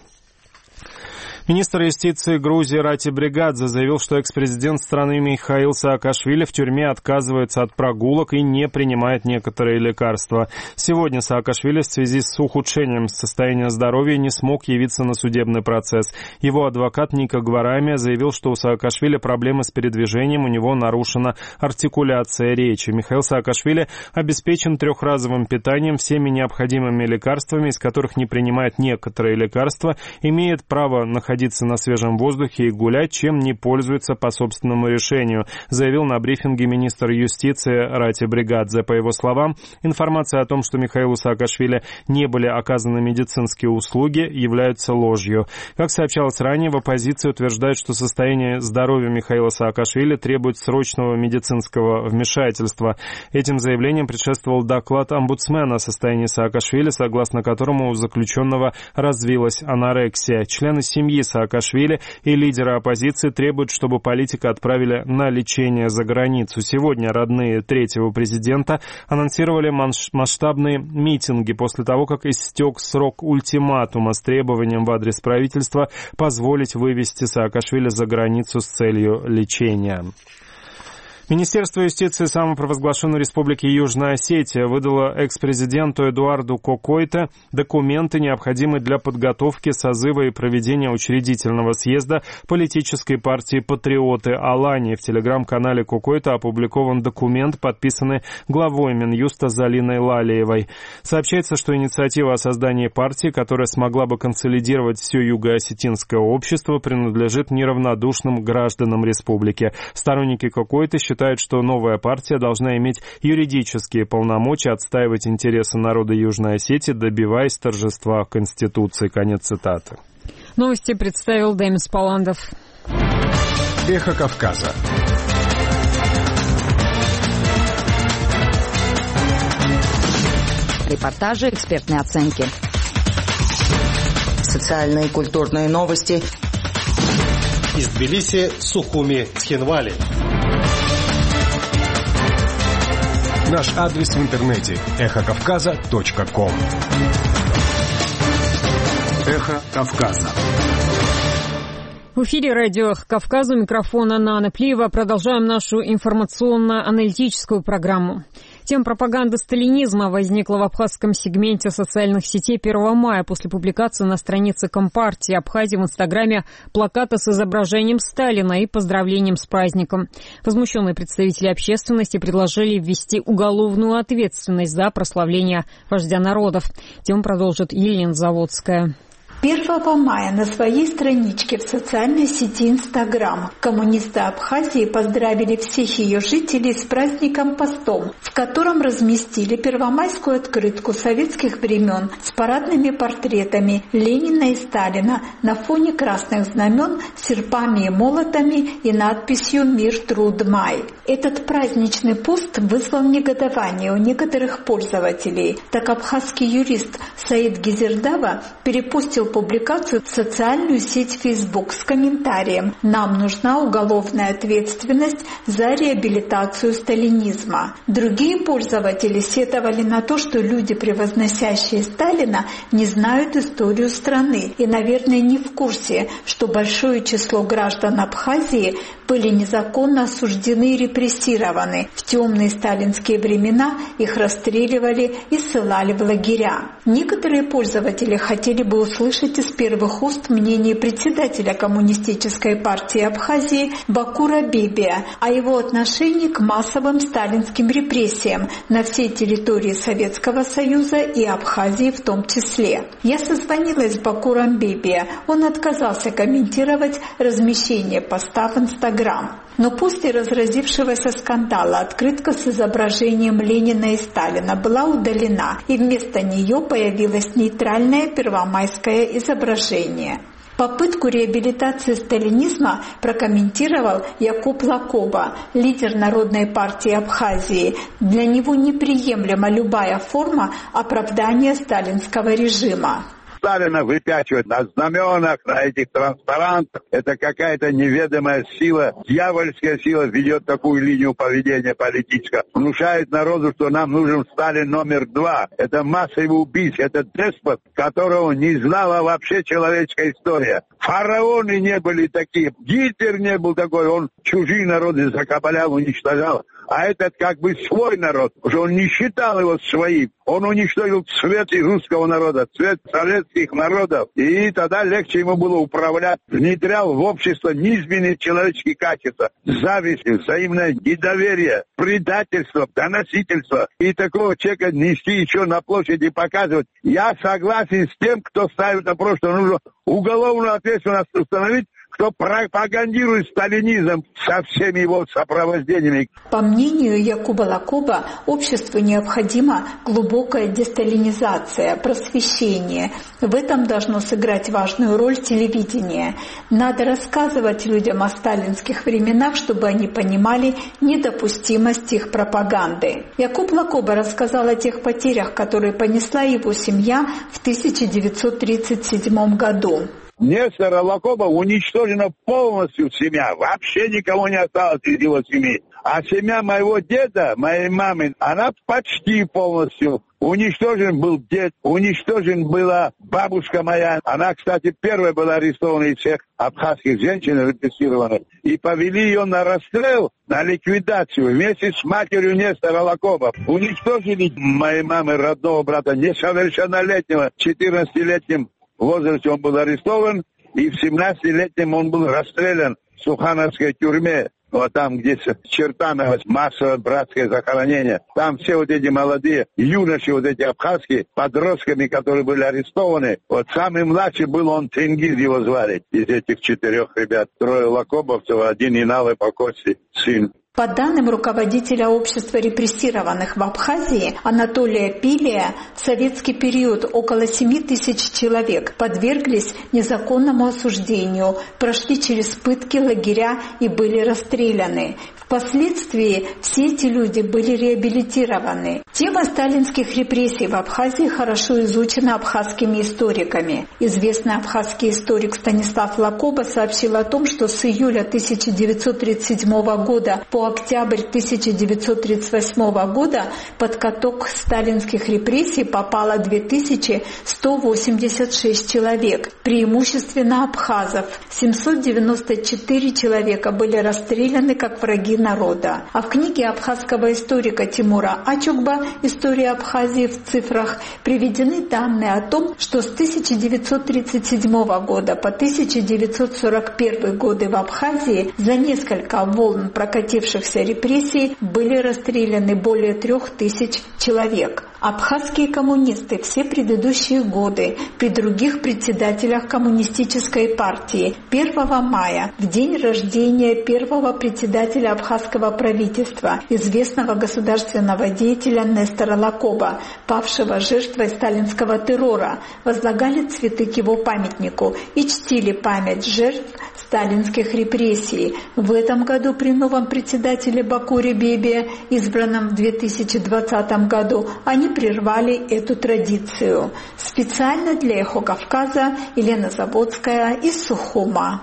Министр юстиции Грузии Рати Бригадзе заявил, что экс-президент страны Михаил Саакашвили в тюрьме отказывается от прогулок и не принимает некоторые лекарства. Сегодня Саакашвили в связи с ухудшением состояния здоровья не смог явиться на судебный процесс. Его адвокат Ника Гварамия заявил, что у Саакашвили проблемы с передвижением, у него нарушена артикуляция речи. Михаил Саакашвили обеспечен трехразовым питанием, всеми необходимыми лекарствами, из которых не принимает некоторые лекарства, имеет право находиться на свежем воздухе и гулять, чем не пользуется по собственному решению, заявил на брифинге министр юстиции Рати Бригадзе. По его словам, информация о том, что Михаилу Саакашвили не были оказаны медицинские услуги, являются ложью. Как сообщалось ранее, в оппозиции утверждают, что состояние здоровья Михаила Саакашвили требует срочного медицинского вмешательства. Этим заявлением предшествовал доклад омбудсмена о состоянии Саакашвили, согласно которому у заключенного развилась анорексия. Члены семьи Саакашвили и лидеры оппозиции требуют, чтобы политика отправили на лечение за границу. Сегодня родные третьего президента анонсировали масштабные митинги после того, как истек срок ультиматума с требованием в адрес правительства позволить вывести Саакашвили за границу с целью лечения. Министерство юстиции самопровозглашенной республики Южная Осетия выдало экс-президенту Эдуарду Кокойте документы, необходимые для подготовки созыва и проведения учредительного съезда политической партии «Патриоты Алании». В телеграм-канале Кокойте опубликован документ, подписанный главой Минюста Залиной Лалиевой. Сообщается, что инициатива о создании партии, которая смогла бы консолидировать все юго-осетинское общество, принадлежит неравнодушным гражданам республики. Сторонники Кокойте считают, что новая партия должна иметь юридические полномочия отстаивать интересы народа Южной Осетии, добиваясь торжества Конституции. Конец цитаты. Новости представил Демис Паландов. Эхо Кавказа. Репортажи, экспертные оценки. Социальные и культурные новости. Из Тбилиси, Сухуми, Цхинвали. Наш адрес в интернете эхокавказа.ком. Эхо Кавказа. В эфире радио «Кавказ», у микрофона Нана Плиева. Продолжаем нашу информационно-аналитическую программу. Тема пропаганды сталинизма возникла в абхазском сегменте социальных сетей 1 мая после публикации на странице Компартии Абхазии в Инстаграме плаката с изображением Сталина и поздравлением с праздником. Возмущенные представители общественности предложили ввести уголовную ответственность за прославление вождя народов. Тему продолжит Елена Заводская. 1 мая на своей страничке в социальной сети Инстаграм коммунисты Абхазии поздравили всех ее жителей с праздником Постом, в котором разместили первомайскую открытку советских времен с парадными портретами Ленина и Сталина на фоне красных знамен, серпами и молотами и надписью «Мир, труд, май». Этот праздничный пост вызвал негодование у некоторых пользователей. Так абхазский юрист Саид Гизердава перепостил публикацию в социальную сеть Facebook с комментарием: «Нам нужна уголовная ответственность за реабилитацию сталинизма». Другие пользователи сетовали на то, что люди, превозносящие Сталина, не знают историю страны и, наверное, не в курсе, что большое число граждан Абхазии были незаконно осуждены и репрессированы. В темные сталинские времена их расстреливали и ссылали в лагеря. Некоторые пользователи хотели бы услышать из первых уст мнение председателя Коммунистической партии Абхазии Бакура Бебия о его отношении к массовым сталинским репрессиям на всей территории Советского Союза и Абхазии в том числе. Я созвонилась с Бакуром Бебия. Он отказался комментировать размещение поста в Инстаграм. Но после разразившегося скандала открытка с изображением Ленина и Сталина была удалена, и вместо нее появилось нейтральное первомайское изображение. Попытку реабилитации сталинизма прокомментировал Якуб Лакоба, лидер Народной партии Абхазии. Для него неприемлема любая форма оправдания сталинского режима. Сталина выпячивать на знаменах, на этих транспарантах. Это какая-то неведомая сила, дьявольская сила ведет такую линию поведения политического. Внушает народу, что нам нужен Сталин номер 2. Это массовый убийца, это деспот, которого не знала вообще человеческая история. Фараоны не были такие, Гитлер не был такой, он чужие народы закабалял, уничтожал. А этот как бы свой народ, уже он не считал его своим. Он уничтожил цвет русского народа, цвет советских народов. И тогда легче ему было управлять. Внедрял в общество низменные человеческие качества. Зависть, взаимное недоверие, предательство, доносительство. И такого человека нести еще на площади и показывать. Я согласен с тем, кто ставит вопрос, что нужно уголовную ответственность установить, кто пропагандирует сталинизм со всеми его сопровождениями. По мнению Якуба Лакоба, обществу необходима глубокая десталинизация, просвещение. В этом должно сыграть важную роль телевидение. Надо рассказывать людям о сталинских временах, чтобы они понимали недопустимость их пропаганды. Якуб Лакоба рассказал о тех потерях, которые понесла его семья в 1937 году. Нестора Лакоба уничтожена полностью семья. Вообще никого не осталось из его семьи. А семья моего деда, моей мамы, она почти полностью. Уничтожен был дед, уничтожен была бабушка моя. Она, кстати, первая была арестована из всех абхазских женщин, репрессированных. И повели ее на расстрел, на ликвидацию вместе с матерью Нестора Лакоба. Уничтожили моей мамы родного брата, несовершеннолетнего, 14-летним в возрасте он был арестован, и в 17-летнем он был расстрелян в Сухановской тюрьме. Вот там, где Чертаново, массовое братское захоронение. Там все вот эти молодые юноши, вот эти абхазские, подростками, которые были арестованы. Вот самый младший был он, Тенгиз его звали. Из этих 4 ребят. 3 лакобовцев, 1 Иналы Покоси, сын. По данным руководителя общества репрессированных в Абхазии Анатолия Пилия, в советский период около 7 тысяч человек подверглись незаконному осуждению, прошли через пытки, лагеря и были расстреляны. В Впоследствии все эти люди были реабилитированы. Тема сталинских репрессий в Абхазии хорошо изучена абхазскими историками. Известный абхазский историк Станислав Лакоба сообщил о том, что с июля 1937 года по октябрь 1938 года под каток сталинских репрессий попало 2186 человек, преимущественно абхазов. 794 человека были расстреляны как враги народа. А в книге абхазского историка Тимура Ачукба «История Абхазии в цифрах» приведены данные о том, что с 1937 года по 1941 годы в Абхазии за несколько волн прокатившихся репрессий были расстреляны более 3000 человек. Абхазские коммунисты все предыдущие годы при других председателях коммунистической партии 1 мая, в день рождения первого председателя абхазского правительства, известного государственного деятеля Нестора Лакоба, павшего жертвой сталинского террора, возлагали цветы к его памятнику и чтили память жертв сталинских репрессий. В этом году при новом председателе Бакуре Бебе, избранном в 2020 году, они прервали эту традицию. Специально для «Эхо Кавказа» Елена Заводская из Сухума.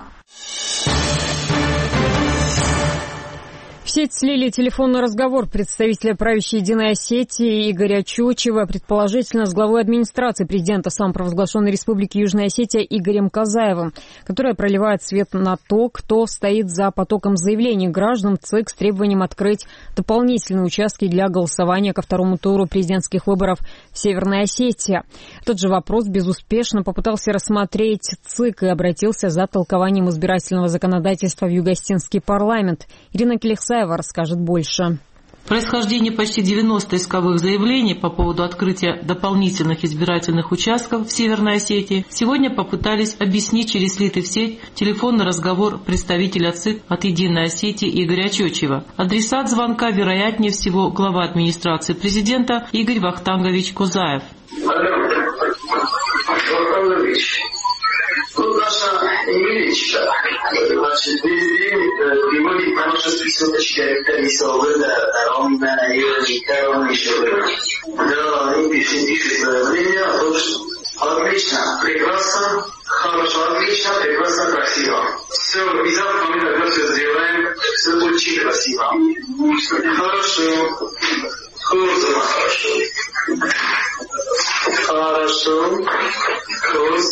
В сеть слили телефонный разговор представителя правящей Единой Осетии Игоря Чочева, предположительно с главой администрации президента самопровозглашенной Республики Южная Осетия Игорем Казаевым, которая проливает свет на то, кто стоит за потоком заявлений граждан в ЦИК с требованием открыть дополнительные участки для голосования ко второму туру президентских выборов в Северной Осетии. Тот же вопрос безуспешно попытался рассмотреть ЦИК и обратился за толкованием избирательного законодательства в Юго-Осетинский парламент. Ирина Келихсаева расскажет больше. Происхождение почти 90 исковых заявлений по поводу открытия дополнительных избирательных участков в Северной Осетии сегодня попытались объяснить через слитый в сеть телефонный разговор представителя ЦИК от Единой Осетии Игоря Чочева. Адресат звонка, вероятнее всего, глава администрации президента Игорь Вахтангович Козаев. Тут наша Емельчика, значит, весь день приводит на наши списочки комиссовые, ровно, и еще. Да, они пишут заявление, отлично, прекрасно, хорошо, отлично, прекрасно, красиво. Все, и завтра мы тогда все сделаем, все очень красиво. Хорошо, хорошо.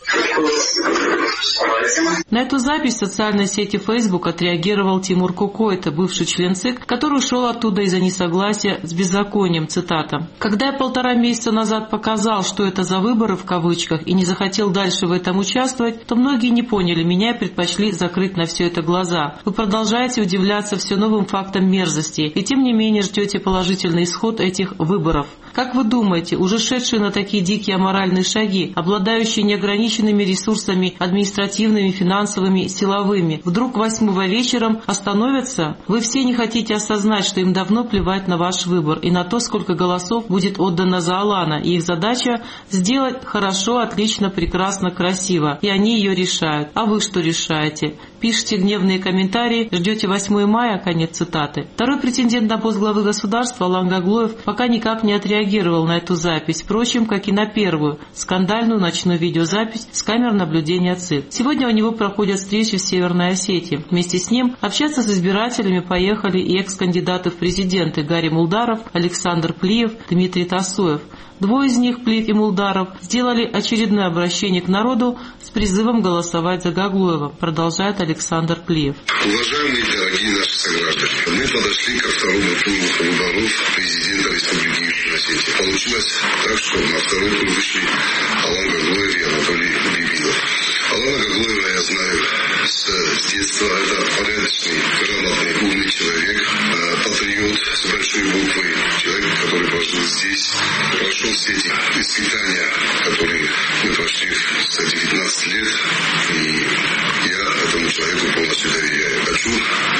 На эту запись в социальной сети Facebook отреагировал Тимур Кукойто, бывший член ЦИК, который ушел оттуда из-за несогласия с беззаконием, цитата. «Когда я 1,5 месяца назад показал, что это за выборы в кавычках, и не захотел дальше в этом участвовать, то многие не поняли меня и предпочли закрыть на все это глаза. Вы продолжаете удивляться все новым фактам мерзости, и тем не менее ждете положительный исход этих выборов. Как вы думаете, уже шедшие на такие дикие аморальные шаги, обладающие неограниченными ресурсами административными, финансовыми, силовыми, вдруг 8-го вечером остановятся? Вы все не хотите осознать, что им давно плевать на ваш выбор и на то, сколько голосов будет отдано за Алана, и их задача сделать хорошо, отлично, прекрасно, красиво, и они ее решают. А вы что решаете? Пишите гневные комментарии, ждете 8 мая, конец цитаты». Второй претендент на пост главы государства Алан Гаглоев пока никак не отреагировал на эту запись, впрочем, как и на первую, скандальную ночную видеозапись с камер наблюдения ЦИК. Сегодня у него проходят встречи в Северной Осетии. Вместе с ним общаться с избирателями поехали и экс-кандидаты в президенты Гарри Мулдаров, Александр Плиев, Дмитрий Тасоев. Двое из них, Плиев и Мулдаров, сделали очередное обращение к народу с призывом голосовать за Гаглоева, продолжает Александр Плиев. Уважаемые и дорогие наши сограждане, мы подошли ко второму туру выборов президента Республики Южная Осетия. Получилось так, что на второй тур вышли Алан Гаглоев и Анатолий Бибилов. Алана Гаглоева я знаю с детства. Это порядочный, грамотный, умный человек, патриот с большой буквы, человек, который прожил здесь, прошел все эти испытания, которые мы прошли за 19 лет, и я этому человеку полностью доверяю. Хочу обратиться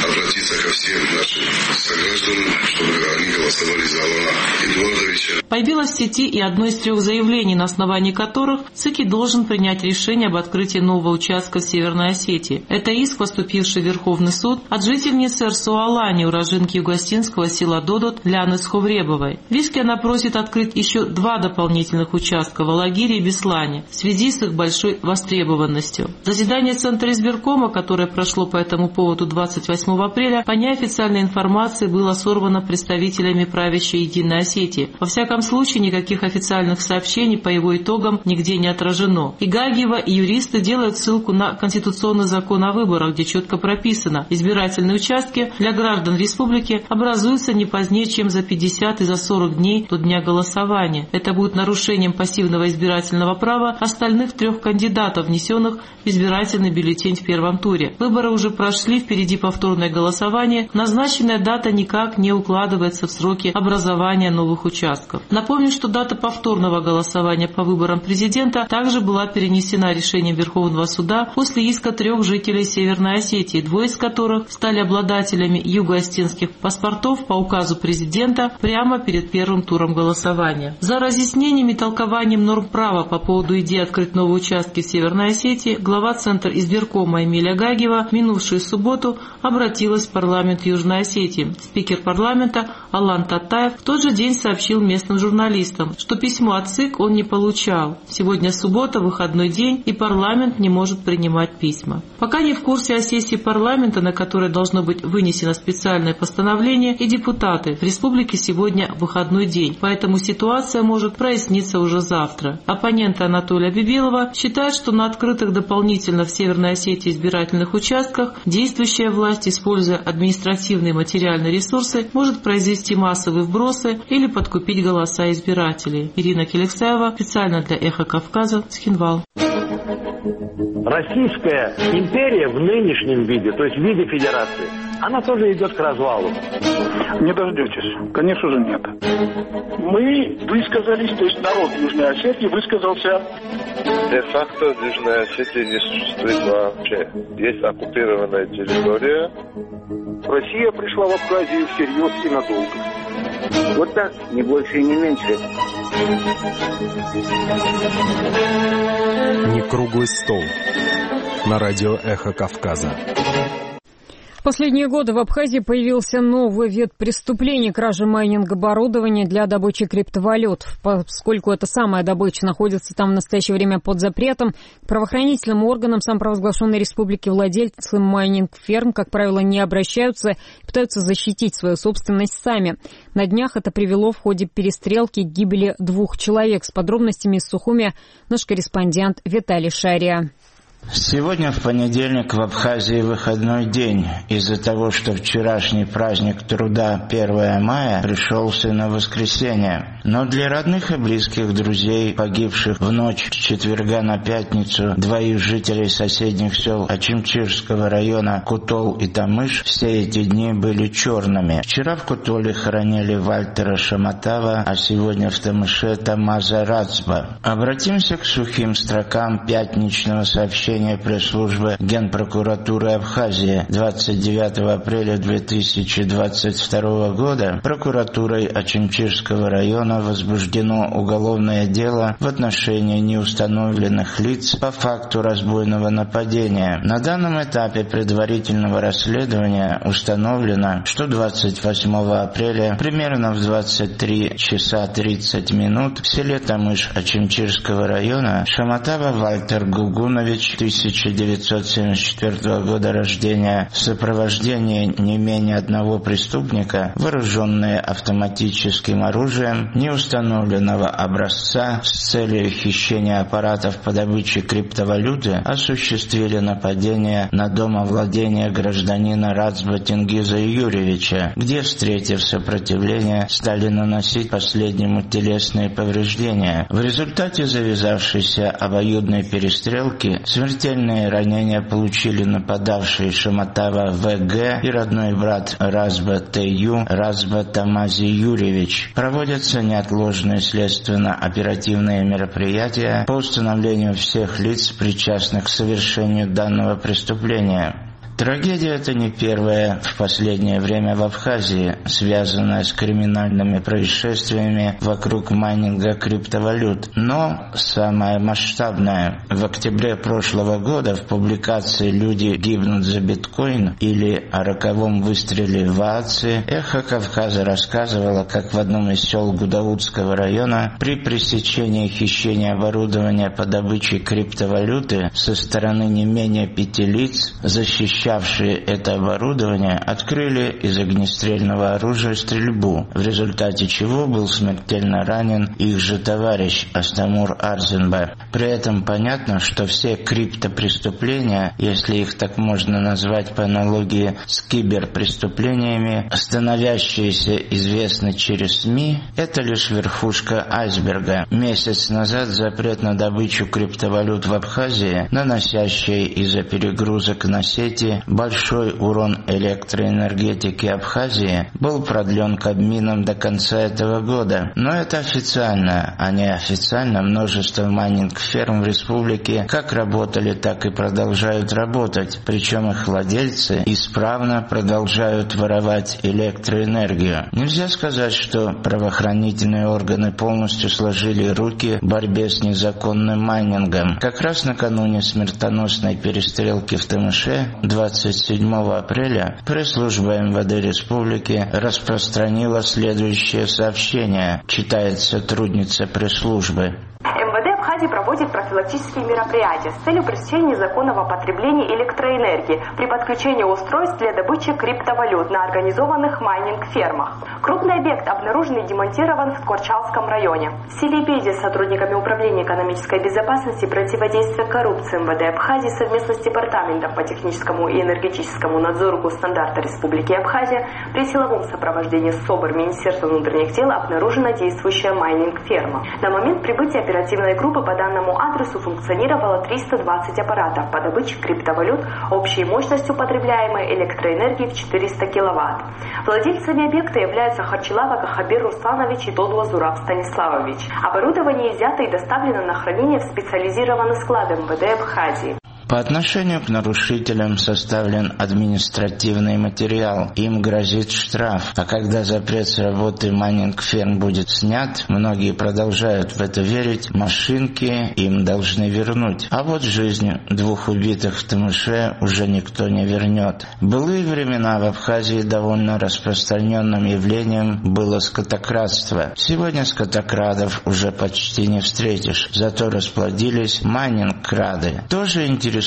обратиться ко всем нашим согражданам, чтобы они голосовали за Алана Эдуардовича. Появилось в сети и одно из 3 заявлений, на основании которых ЦИК должен принять решение об открытии нового участка в Северной Осетии. Это иск, поступивший в Верховный суд от жительницы Эрсу-Алани, уроженки югостинского села Додот Ляны Сховребовой. В иске она просит открыть еще 2 дополнительных участка в Алагире и Беслане в связи с их большой востребованностью. Заседание Центра избиркома, которое прошло по этому поводу 28 апреля, по неофициальной информации было сорвано представителями правящей Единой Осетии. Во всяком случае, никаких официальных сообщений по его итогам нигде не отражено. И Гагиева, и юристы делают ссылку на конституционный закон о выборах, где четко прописано: избирательные участки для граждан республики образуются не позднее, чем за 50 и за 40 дней до дня голосования. Это будет нарушением пассивного избирательного права остальных 3 кандидатов, внесенных в избирательный бюллетень в первом туре. Выборы уже прошли, впереди повторное голосование. Назначенная дата никак не укладывается в сроки образования новых участков. Напомню, что дата повторного голосования по выборам президента также была перенесена решением Верховного суда после иска 3 жителей Северной Осетии, 2 из которых стали обладателями юго-осетинских паспортов по указу президента прямо перед первым туром голосования. За разъяснением и толкованием норм права по поводу идеи открыть новые участки в Северной Осетии глава Центра избиркома Эмилия Гагиева в минувшую субботу обратилась в парламент Южной Осетии. Спикер парламента Алан Татаев в тот же день сообщил местным журналистам, что письмо от ЦИК он не получал. Сегодня суббота, выходной день, и парламент не может принимать письма. Пока не в курсе о сессии парламента, на которой должно быть вынесено специальное постановление, и депутаты. В республике сегодня выходной день, поэтому ситуация может проясниться уже завтра. Оппоненты Анатолия Бибилова считают, что на открытых дополнительно в Северной Осетии избирательных участках действующая власть, используя административные и материальные ресурсы, может произвести массовые вбросы или подкупить голоса избирателей. Ирина Келексаева, специально для «Эхо Кавказа», Цхинвал. Российская империя в нынешнем виде, то есть в виде федерации, она тоже идет к развалу. Не дождетесь. Конечно же нет. Мы высказались, то есть народ Южной Осетии высказался. Де-факто Южная Осетия не существует вообще. Есть оккупированная территория. Россия пришла в Абхазию всерьез и надолго. Вот так, не больше и не меньше. Не круглый стол. На радио «Эхо Кавказа». В последние годы в Абхазии появился новый вид преступления — кражи майнинг-оборудования для добычи криптовалют. Поскольку эта самая добыча находится там в настоящее время под запретом, к правоохранительным органам самопровозглашенной республики владельцы майнинг-ферм, как правило, не обращаются и пытаются защитить свою собственность сами. На днях это привело в ходе перестрелки к гибели 2 человек. С подробностями из Сухуми наш корреспондент Виталий Шария. Сегодня, в понедельник, в Абхазии выходной день из-за того, что вчерашний праздник труда 1 мая пришелся на воскресенье. Но для родных и близких друзей, погибших в ночь с четверга на пятницу, 2 жителей соседних сел Ачимчирского района Кутол и Тамыш, все эти дни были черными. Вчера в Кутоле хоронили Вальтера Шаматава, а сегодня в Тамыше Тамаза Рацба. Обратимся к сухим строкам пятничного сообщения пресс-службы Генпрокуратуры Абхазии. 29 апреля 2022 года прокуратурой Ачимчирского района возбуждено уголовное дело в отношении неустановленных лиц по факту разбойного нападения. На данном этапе предварительного расследования установлено, что 28 апреля примерно в 23 часа 30 минут в селе Тамыш Ачимчирского района Шаматава Вальтер Гугунович, 1974 года рождения, в сопровождении не менее 1 преступника, вооруженные автоматическим оружием неустановленного образца с целью хищения аппаратов по добыче криптовалюты, осуществили нападение на домовладение гражданина Рацба Тенгиза Юрьевича, где, встретив сопротивление, стали наносить последнему телесные повреждения. В результате завязавшейся обоюдной перестрелки смертельные ранения получили нападавшие Шаматава В.Г. и родной брат Разба Т.Ю. Разба Тамази Юрьевич. Проводятся неотложные следственно-оперативные мероприятия по установлению всех лиц, причастных к совершению данного преступления. Трагедия эта не первая в последнее время в Абхазии, связанная с криминальными происшествиями вокруг майнинга криптовалют, но самая масштабная. В октябре прошлого года в публикации «Люди гибнут за биткоин» или о роковом выстреле в Ааце «Эхо Кавказа» рассказывало, как в одном из сел Гудаутского района при пресечении хищения оборудования по добыче криптовалюты со стороны не менее 5 лиц, защищавшие это оборудование, открыли из огнестрельного оружия стрельбу, в результате чего был смертельно ранен их же товарищ Астамур Арзенбар. При этом понятно, что все криптопреступления, если их так можно назвать по аналогии с киберпреступлениями, становящиеся известны через СМИ, это лишь верхушка айсберга. Месяц назад запрет на добычу криптовалют в Абхазии, наносящий из-за перегрузок на сети большой урон электроэнергетике Абхазии, был продлен Кабмином до конца этого года. Но это официально, а неофициально множество майнинг-ферм в республике как работали, так и продолжают работать, причем их владельцы исправно продолжают воровать электроэнергию. Нельзя сказать, что правоохранительные органы полностью сложили руки в борьбе с незаконным майнингом. Как раз накануне смертоносной перестрелки в Тымыше 27 апреля пресс-служба МВД Республики распространила следующее сообщение, читает сотрудница пресс-службы. МВД Абхазии проводит профилактические мероприятия с целью пресечения незаконного потребления электроэнергии при подключении устройств для добычи криптовалют на организованных майнинг-фермах. Крупный объект обнаружен и демонтирован в Корчалском районе. В Селипеде с сотрудниками Управления экономической безопасности и противодействия коррупции МВД Абхазии совместно с Департаментом по техническому и энергетическому надзору Госстандарта Республики Абхазия при силовом сопровождении СОБР Министерства внутренних дел обнаружена действующая майнинг-ферма. На момент прибытия оперативной группы по данному адресу функционировало 320 аппаратов по добыче криптовалют общей мощностью потребляемой электроэнергии в 400 киловатт. Владельцами объекта являются Харчилава Кахабир Русланович и Тодла Зураб Станиславович. Оборудование изъято и доставлено на хранение в специализированный склад МВД Абхазии. По отношению к нарушителям составлен административный материал. Им грозит штраф. А когда запрет с работы майнинг-ферм будет снят, многие продолжают в это верить, машинки им должны вернуть. А вот жизнь 2 убитых в Тымыше уже никто не вернет. В былые времена в Абхазии довольно распространенным явлением было скотокрадство. Сегодня скотокрадов уже почти не встретишь. Зато расплодились майнинг-крады. Тоже интересующиеся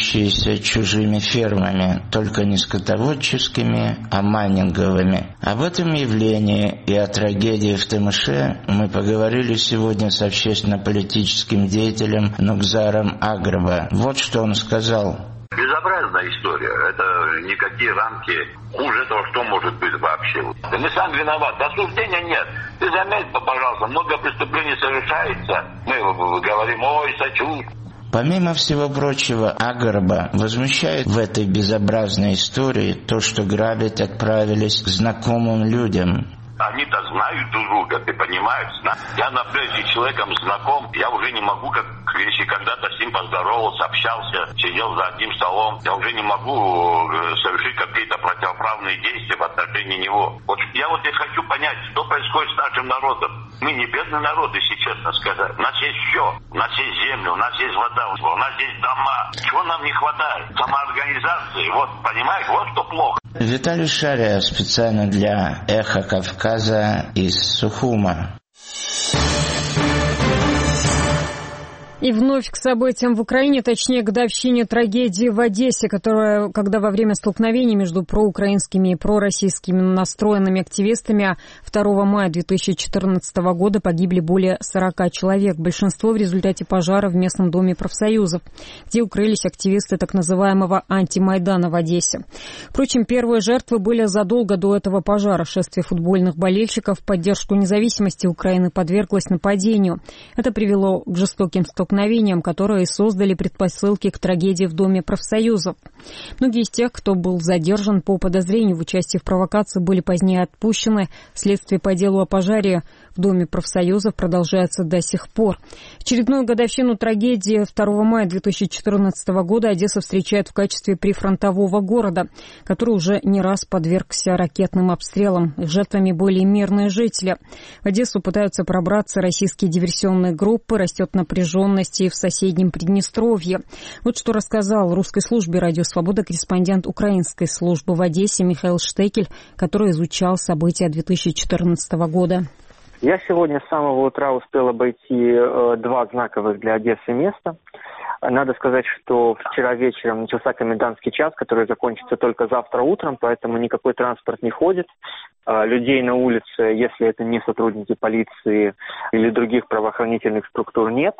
чужими фермами, только не скотоводческими, а майнинговыми. Об этом явлении и о трагедии в Тымыше мы поговорили сегодня с общественно-политическим деятелем Нукзаром Аграба. Вот что он сказал. Безобразная история. Это никакие рамки. Хуже этого, что может быть вообще. Да мы сами виноваты. Осуждения нет. Ты заметь, пожалуйста, много преступлений совершается. Мы говорим, ой, сочувствуем. Помимо всего прочего, Аграба возмущает в этой безобразной истории то, что грабить отправились к знакомым людям. Они-то знают друг друга, ты понимаешь? Я, например, с человеком знаком, я уже не могу, как если когда-то с ним поздоровался, общался, сидел за одним столом, я уже не могу совершить какие-то противоправные действия в отношении него. Вот я и хочу понять, что происходит с нашим народом. Мы не бедный народ, если честно сказать. У нас есть все. У нас есть земля, у нас есть вода, у нас есть дома. Чего нам не хватает? Самоорганизации. Вот, понимаешь, вот что плохо. Виталий Шария специально для «Эхо Кавказа» из Сухума. И вновь к событиям в Украине, точнее, к годовщине трагедии в Одессе, когда во время столкновений между проукраинскими и пророссийскими настроенными активистами 2 мая 2014 года погибли более 40 человек. Большинство в результате пожара в местном доме профсоюзов, где укрылись активисты так называемого антимайдана в Одессе. Впрочем, первые жертвы были задолго до этого пожара. Шествие футбольных болельщиков в поддержку независимости Украины подверглось нападению. Это привело к жестоким столкновениям столкновениям, которые создали предпосылки к трагедии в Доме профсоюзов. Многие из тех, кто был задержан по подозрению в участии в провокации, были позднее отпущены. Следствие по делу о пожаре в Доме профсоюзов продолжается до сих пор. Очередную годовщину трагедии 2 мая 2014 года Одесса встречает в качестве прифронтового города, который уже не раз подвергся ракетным обстрелам. Их жертвами были мирные жители. В Одессу пытаются пробраться российские диверсионные группы, растет напряженность и в соседнем Приднестровье. Вот что рассказал русской службе «Радио Свобода» корреспондент украинской службы в Одессе Михаил Штекель, который изучал события 2014 года. Я сегодня с самого утра успел обойти 2 знаковых для Одессы места. Надо сказать, что вчера вечером начался комендантский час, который закончится только завтра утром, поэтому никакой транспорт не ходит. Людей на улице, если это не сотрудники полиции или других правоохранительных структур, нет.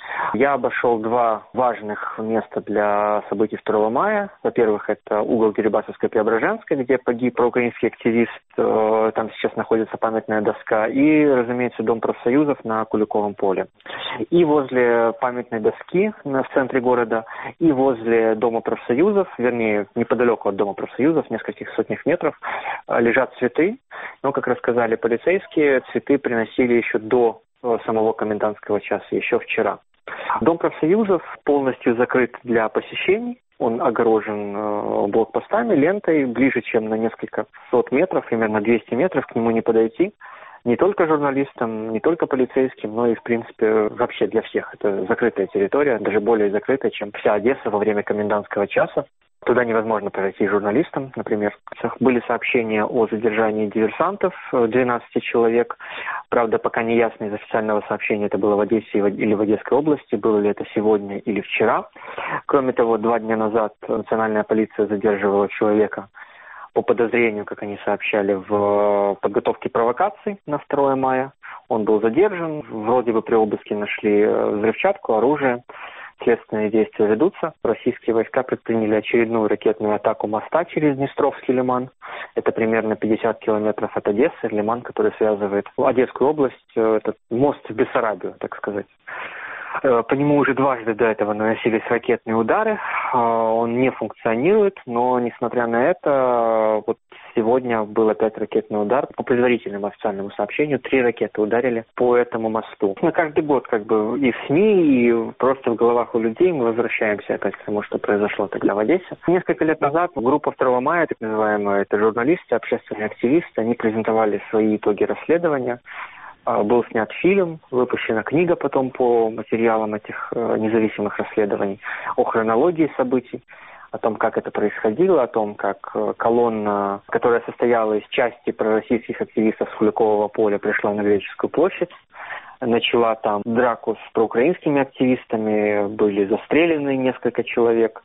Я обошел 2 важных места для событий 2 мая. Во-первых, это угол Дерибасовской-Преображенской, где погиб проукраинский активист. Там сейчас находится памятная доска. И, разумеется, Дом профсоюзов на Куликовом поле. И возле памятной доски в центре города, и возле Дома профсоюзов, вернее, неподалеку от Дома профсоюзов, в нескольких сотнях метров, лежат цветы. Но, как рассказали полицейские, цветы приносили еще до самого комендантского часа, еще вчера. Дом профсоюзов полностью закрыт для посещений. Он огорожен блокпостами, лентой, ближе, чем на несколько сот метров, примерно 200 метров, к нему не подойти. Не только журналистам, не только полицейским, но и, в принципе, вообще для всех. Это закрытая территория, даже более закрытая, чем вся Одесса во время комендантского часа. Туда невозможно пройти журналистам, например. Были сообщения о задержании диверсантов, 12 человек. Правда, пока не ясно из официального сообщения, это было в Одессе или в Одесской области, было ли это сегодня или вчера. Кроме того, 2 дня назад национальная полиция задерживала человека по подозрению, как они сообщали, в подготовке провокаций на 2 мая. Он был задержан, вроде бы при обыске нашли взрывчатку, оружие. Следственные действия ведутся. Российские войска предприняли очередную ракетную атаку моста через Днестровский лиман. Это примерно 50 километров от Одессы. Лиман, который связывает Одесскую область, это мост в Бессарабию, так сказать. По нему уже дважды до этого наносились ракетные удары. Он не функционирует, но, несмотря на это, вот сегодня был опять ракетный удар. По предварительному официальному сообщению, 3 ракеты ударили по этому мосту. Мы каждый год и в СМИ, и просто в головах у людей мы возвращаемся опять к тому, что произошло тогда в Одессе. Несколько лет назад группа 2 мая, так называемая, это журналисты, общественные активисты, они презентовали свои итоги расследования. Был снят фильм, выпущена книга потом по материалам этих независимых расследований о хронологии событий, о том, как это происходило, о том, как колонна, которая состояла из части пророссийских активистов с Куликового поля, пришла на Греческую площадь, начала там драку с проукраинскими активистами, были застрелены несколько человек,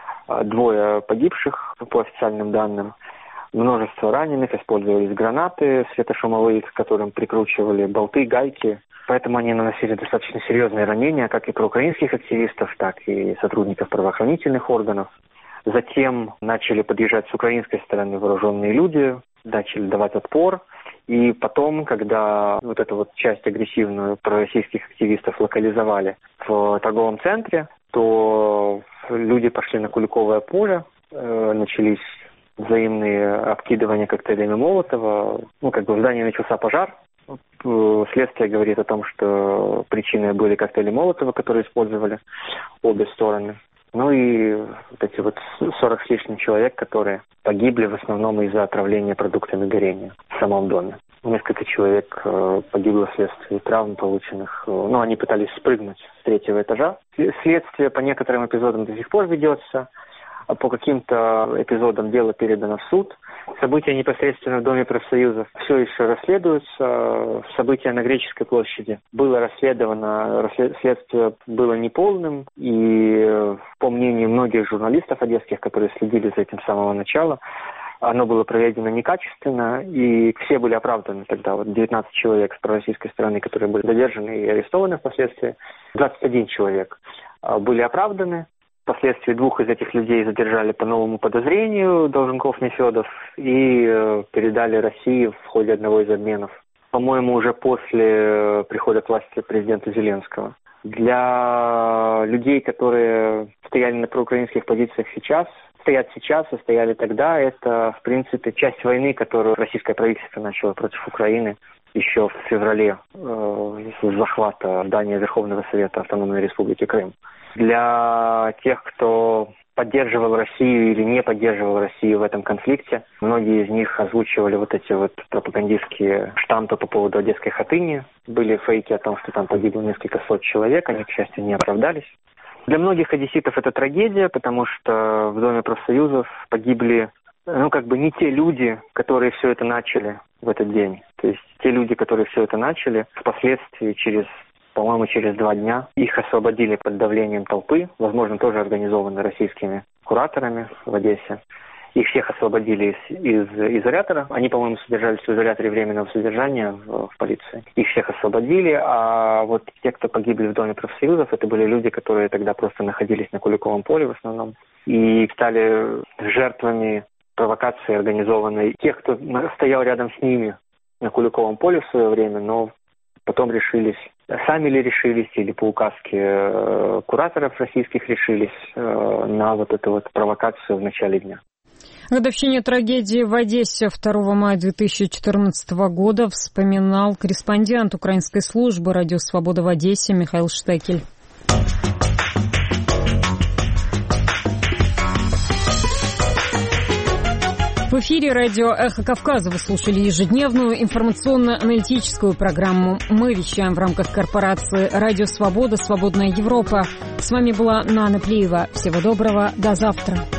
2 погибших по официальным данным. Множество раненых, использовались гранаты светошумовые, к которым прикручивали болты, гайки. Поэтому они наносили достаточно серьезные ранения, как и проукраинских активистов, так и сотрудников правоохранительных органов. Затем начали подъезжать с украинской стороны вооруженные люди, начали давать отпор. И потом, когда вот эту вот часть агрессивную пророссийских активистов локализовали в торговом центре, то люди пошли на Куликовое поле, начались взаимные обкидывания коктейлями Молотова. В здании начался пожар. Следствие говорит о том, что причиной были коктейли Молотова, которые использовали обе стороны. И вот эти 40 с лишним человек, которые погибли в основном из-за отравления продуктами горения в самом доме. Несколько человек погибло вследствие травм, полученных. Они пытались спрыгнуть с 3-го этажа. Следствие по некоторым эпизодам до сих пор ведется. По каким-то эпизодам дело передано в суд. События непосредственно в Доме профсоюзов все еще расследуются. События на Греческой площади было расследовано, следствие было неполным. И по мнению многих журналистов одесских, которые следили за этим с самого начала, оно было проведено некачественно, и все были оправданы тогда. 19 человек с пророссийской стороны, которые были задержаны и арестованы впоследствии, 21 человек были оправданы. Впоследствии 2 из этих людей задержали по новому подозрению, Долженков-Нефедов, и передали России в ходе одного из обменов. По-моему, уже после прихода к власти президента Зеленского. Для людей, которые стояли на проукраинских позициях стоят сейчас и стояли тогда, это, в принципе, часть войны, которую российское правительство начало против Украины еще в феврале с захвата здания Верховного Совета Автономной Республики Крым. Для тех, кто поддерживал Россию или не поддерживал Россию в этом конфликте, многие из них озвучивали вот эти вот пропагандистские штампы по поводу Одесской Хатыни. Были фейки о том, что там погибло несколько сот человек, они, к счастью, не оправдались. Для многих одесситов это трагедия, потому что в Доме профсоюзов погибли, не те люди, которые все это начали в этот день. То есть те люди, которые все это начали, впоследствии через 2 дня их освободили под давлением толпы, возможно, тоже организованной российскими кураторами в Одессе. Их всех освободили из изолятора. Они, по-моему, содержались в изоляторе временного содержания в полиции. Их всех освободили, а вот те, кто погибли в Доме профсоюзов, это были люди, которые тогда просто находились на Куликовом поле в основном и стали жертвами провокации, организованной тех, кто стоял рядом с ними на Куликовом поле в свое время, но потом сами ли решились, или по указке кураторов российских решились на вот эту вот провокацию в начале дня. О годовщине трагедии в Одессе 2 мая 2014 года вспоминал корреспондент украинской службы «Радио Свобода» в Одессе Михаил Штекель. В эфире радио «Эхо Кавказа» вы слушали ежедневную информационно-аналитическую программу. Мы вещаем в рамках корпорации «Радио Свобода. Свободная Европа». С вами была Нана Плиева. Всего доброго. До завтра.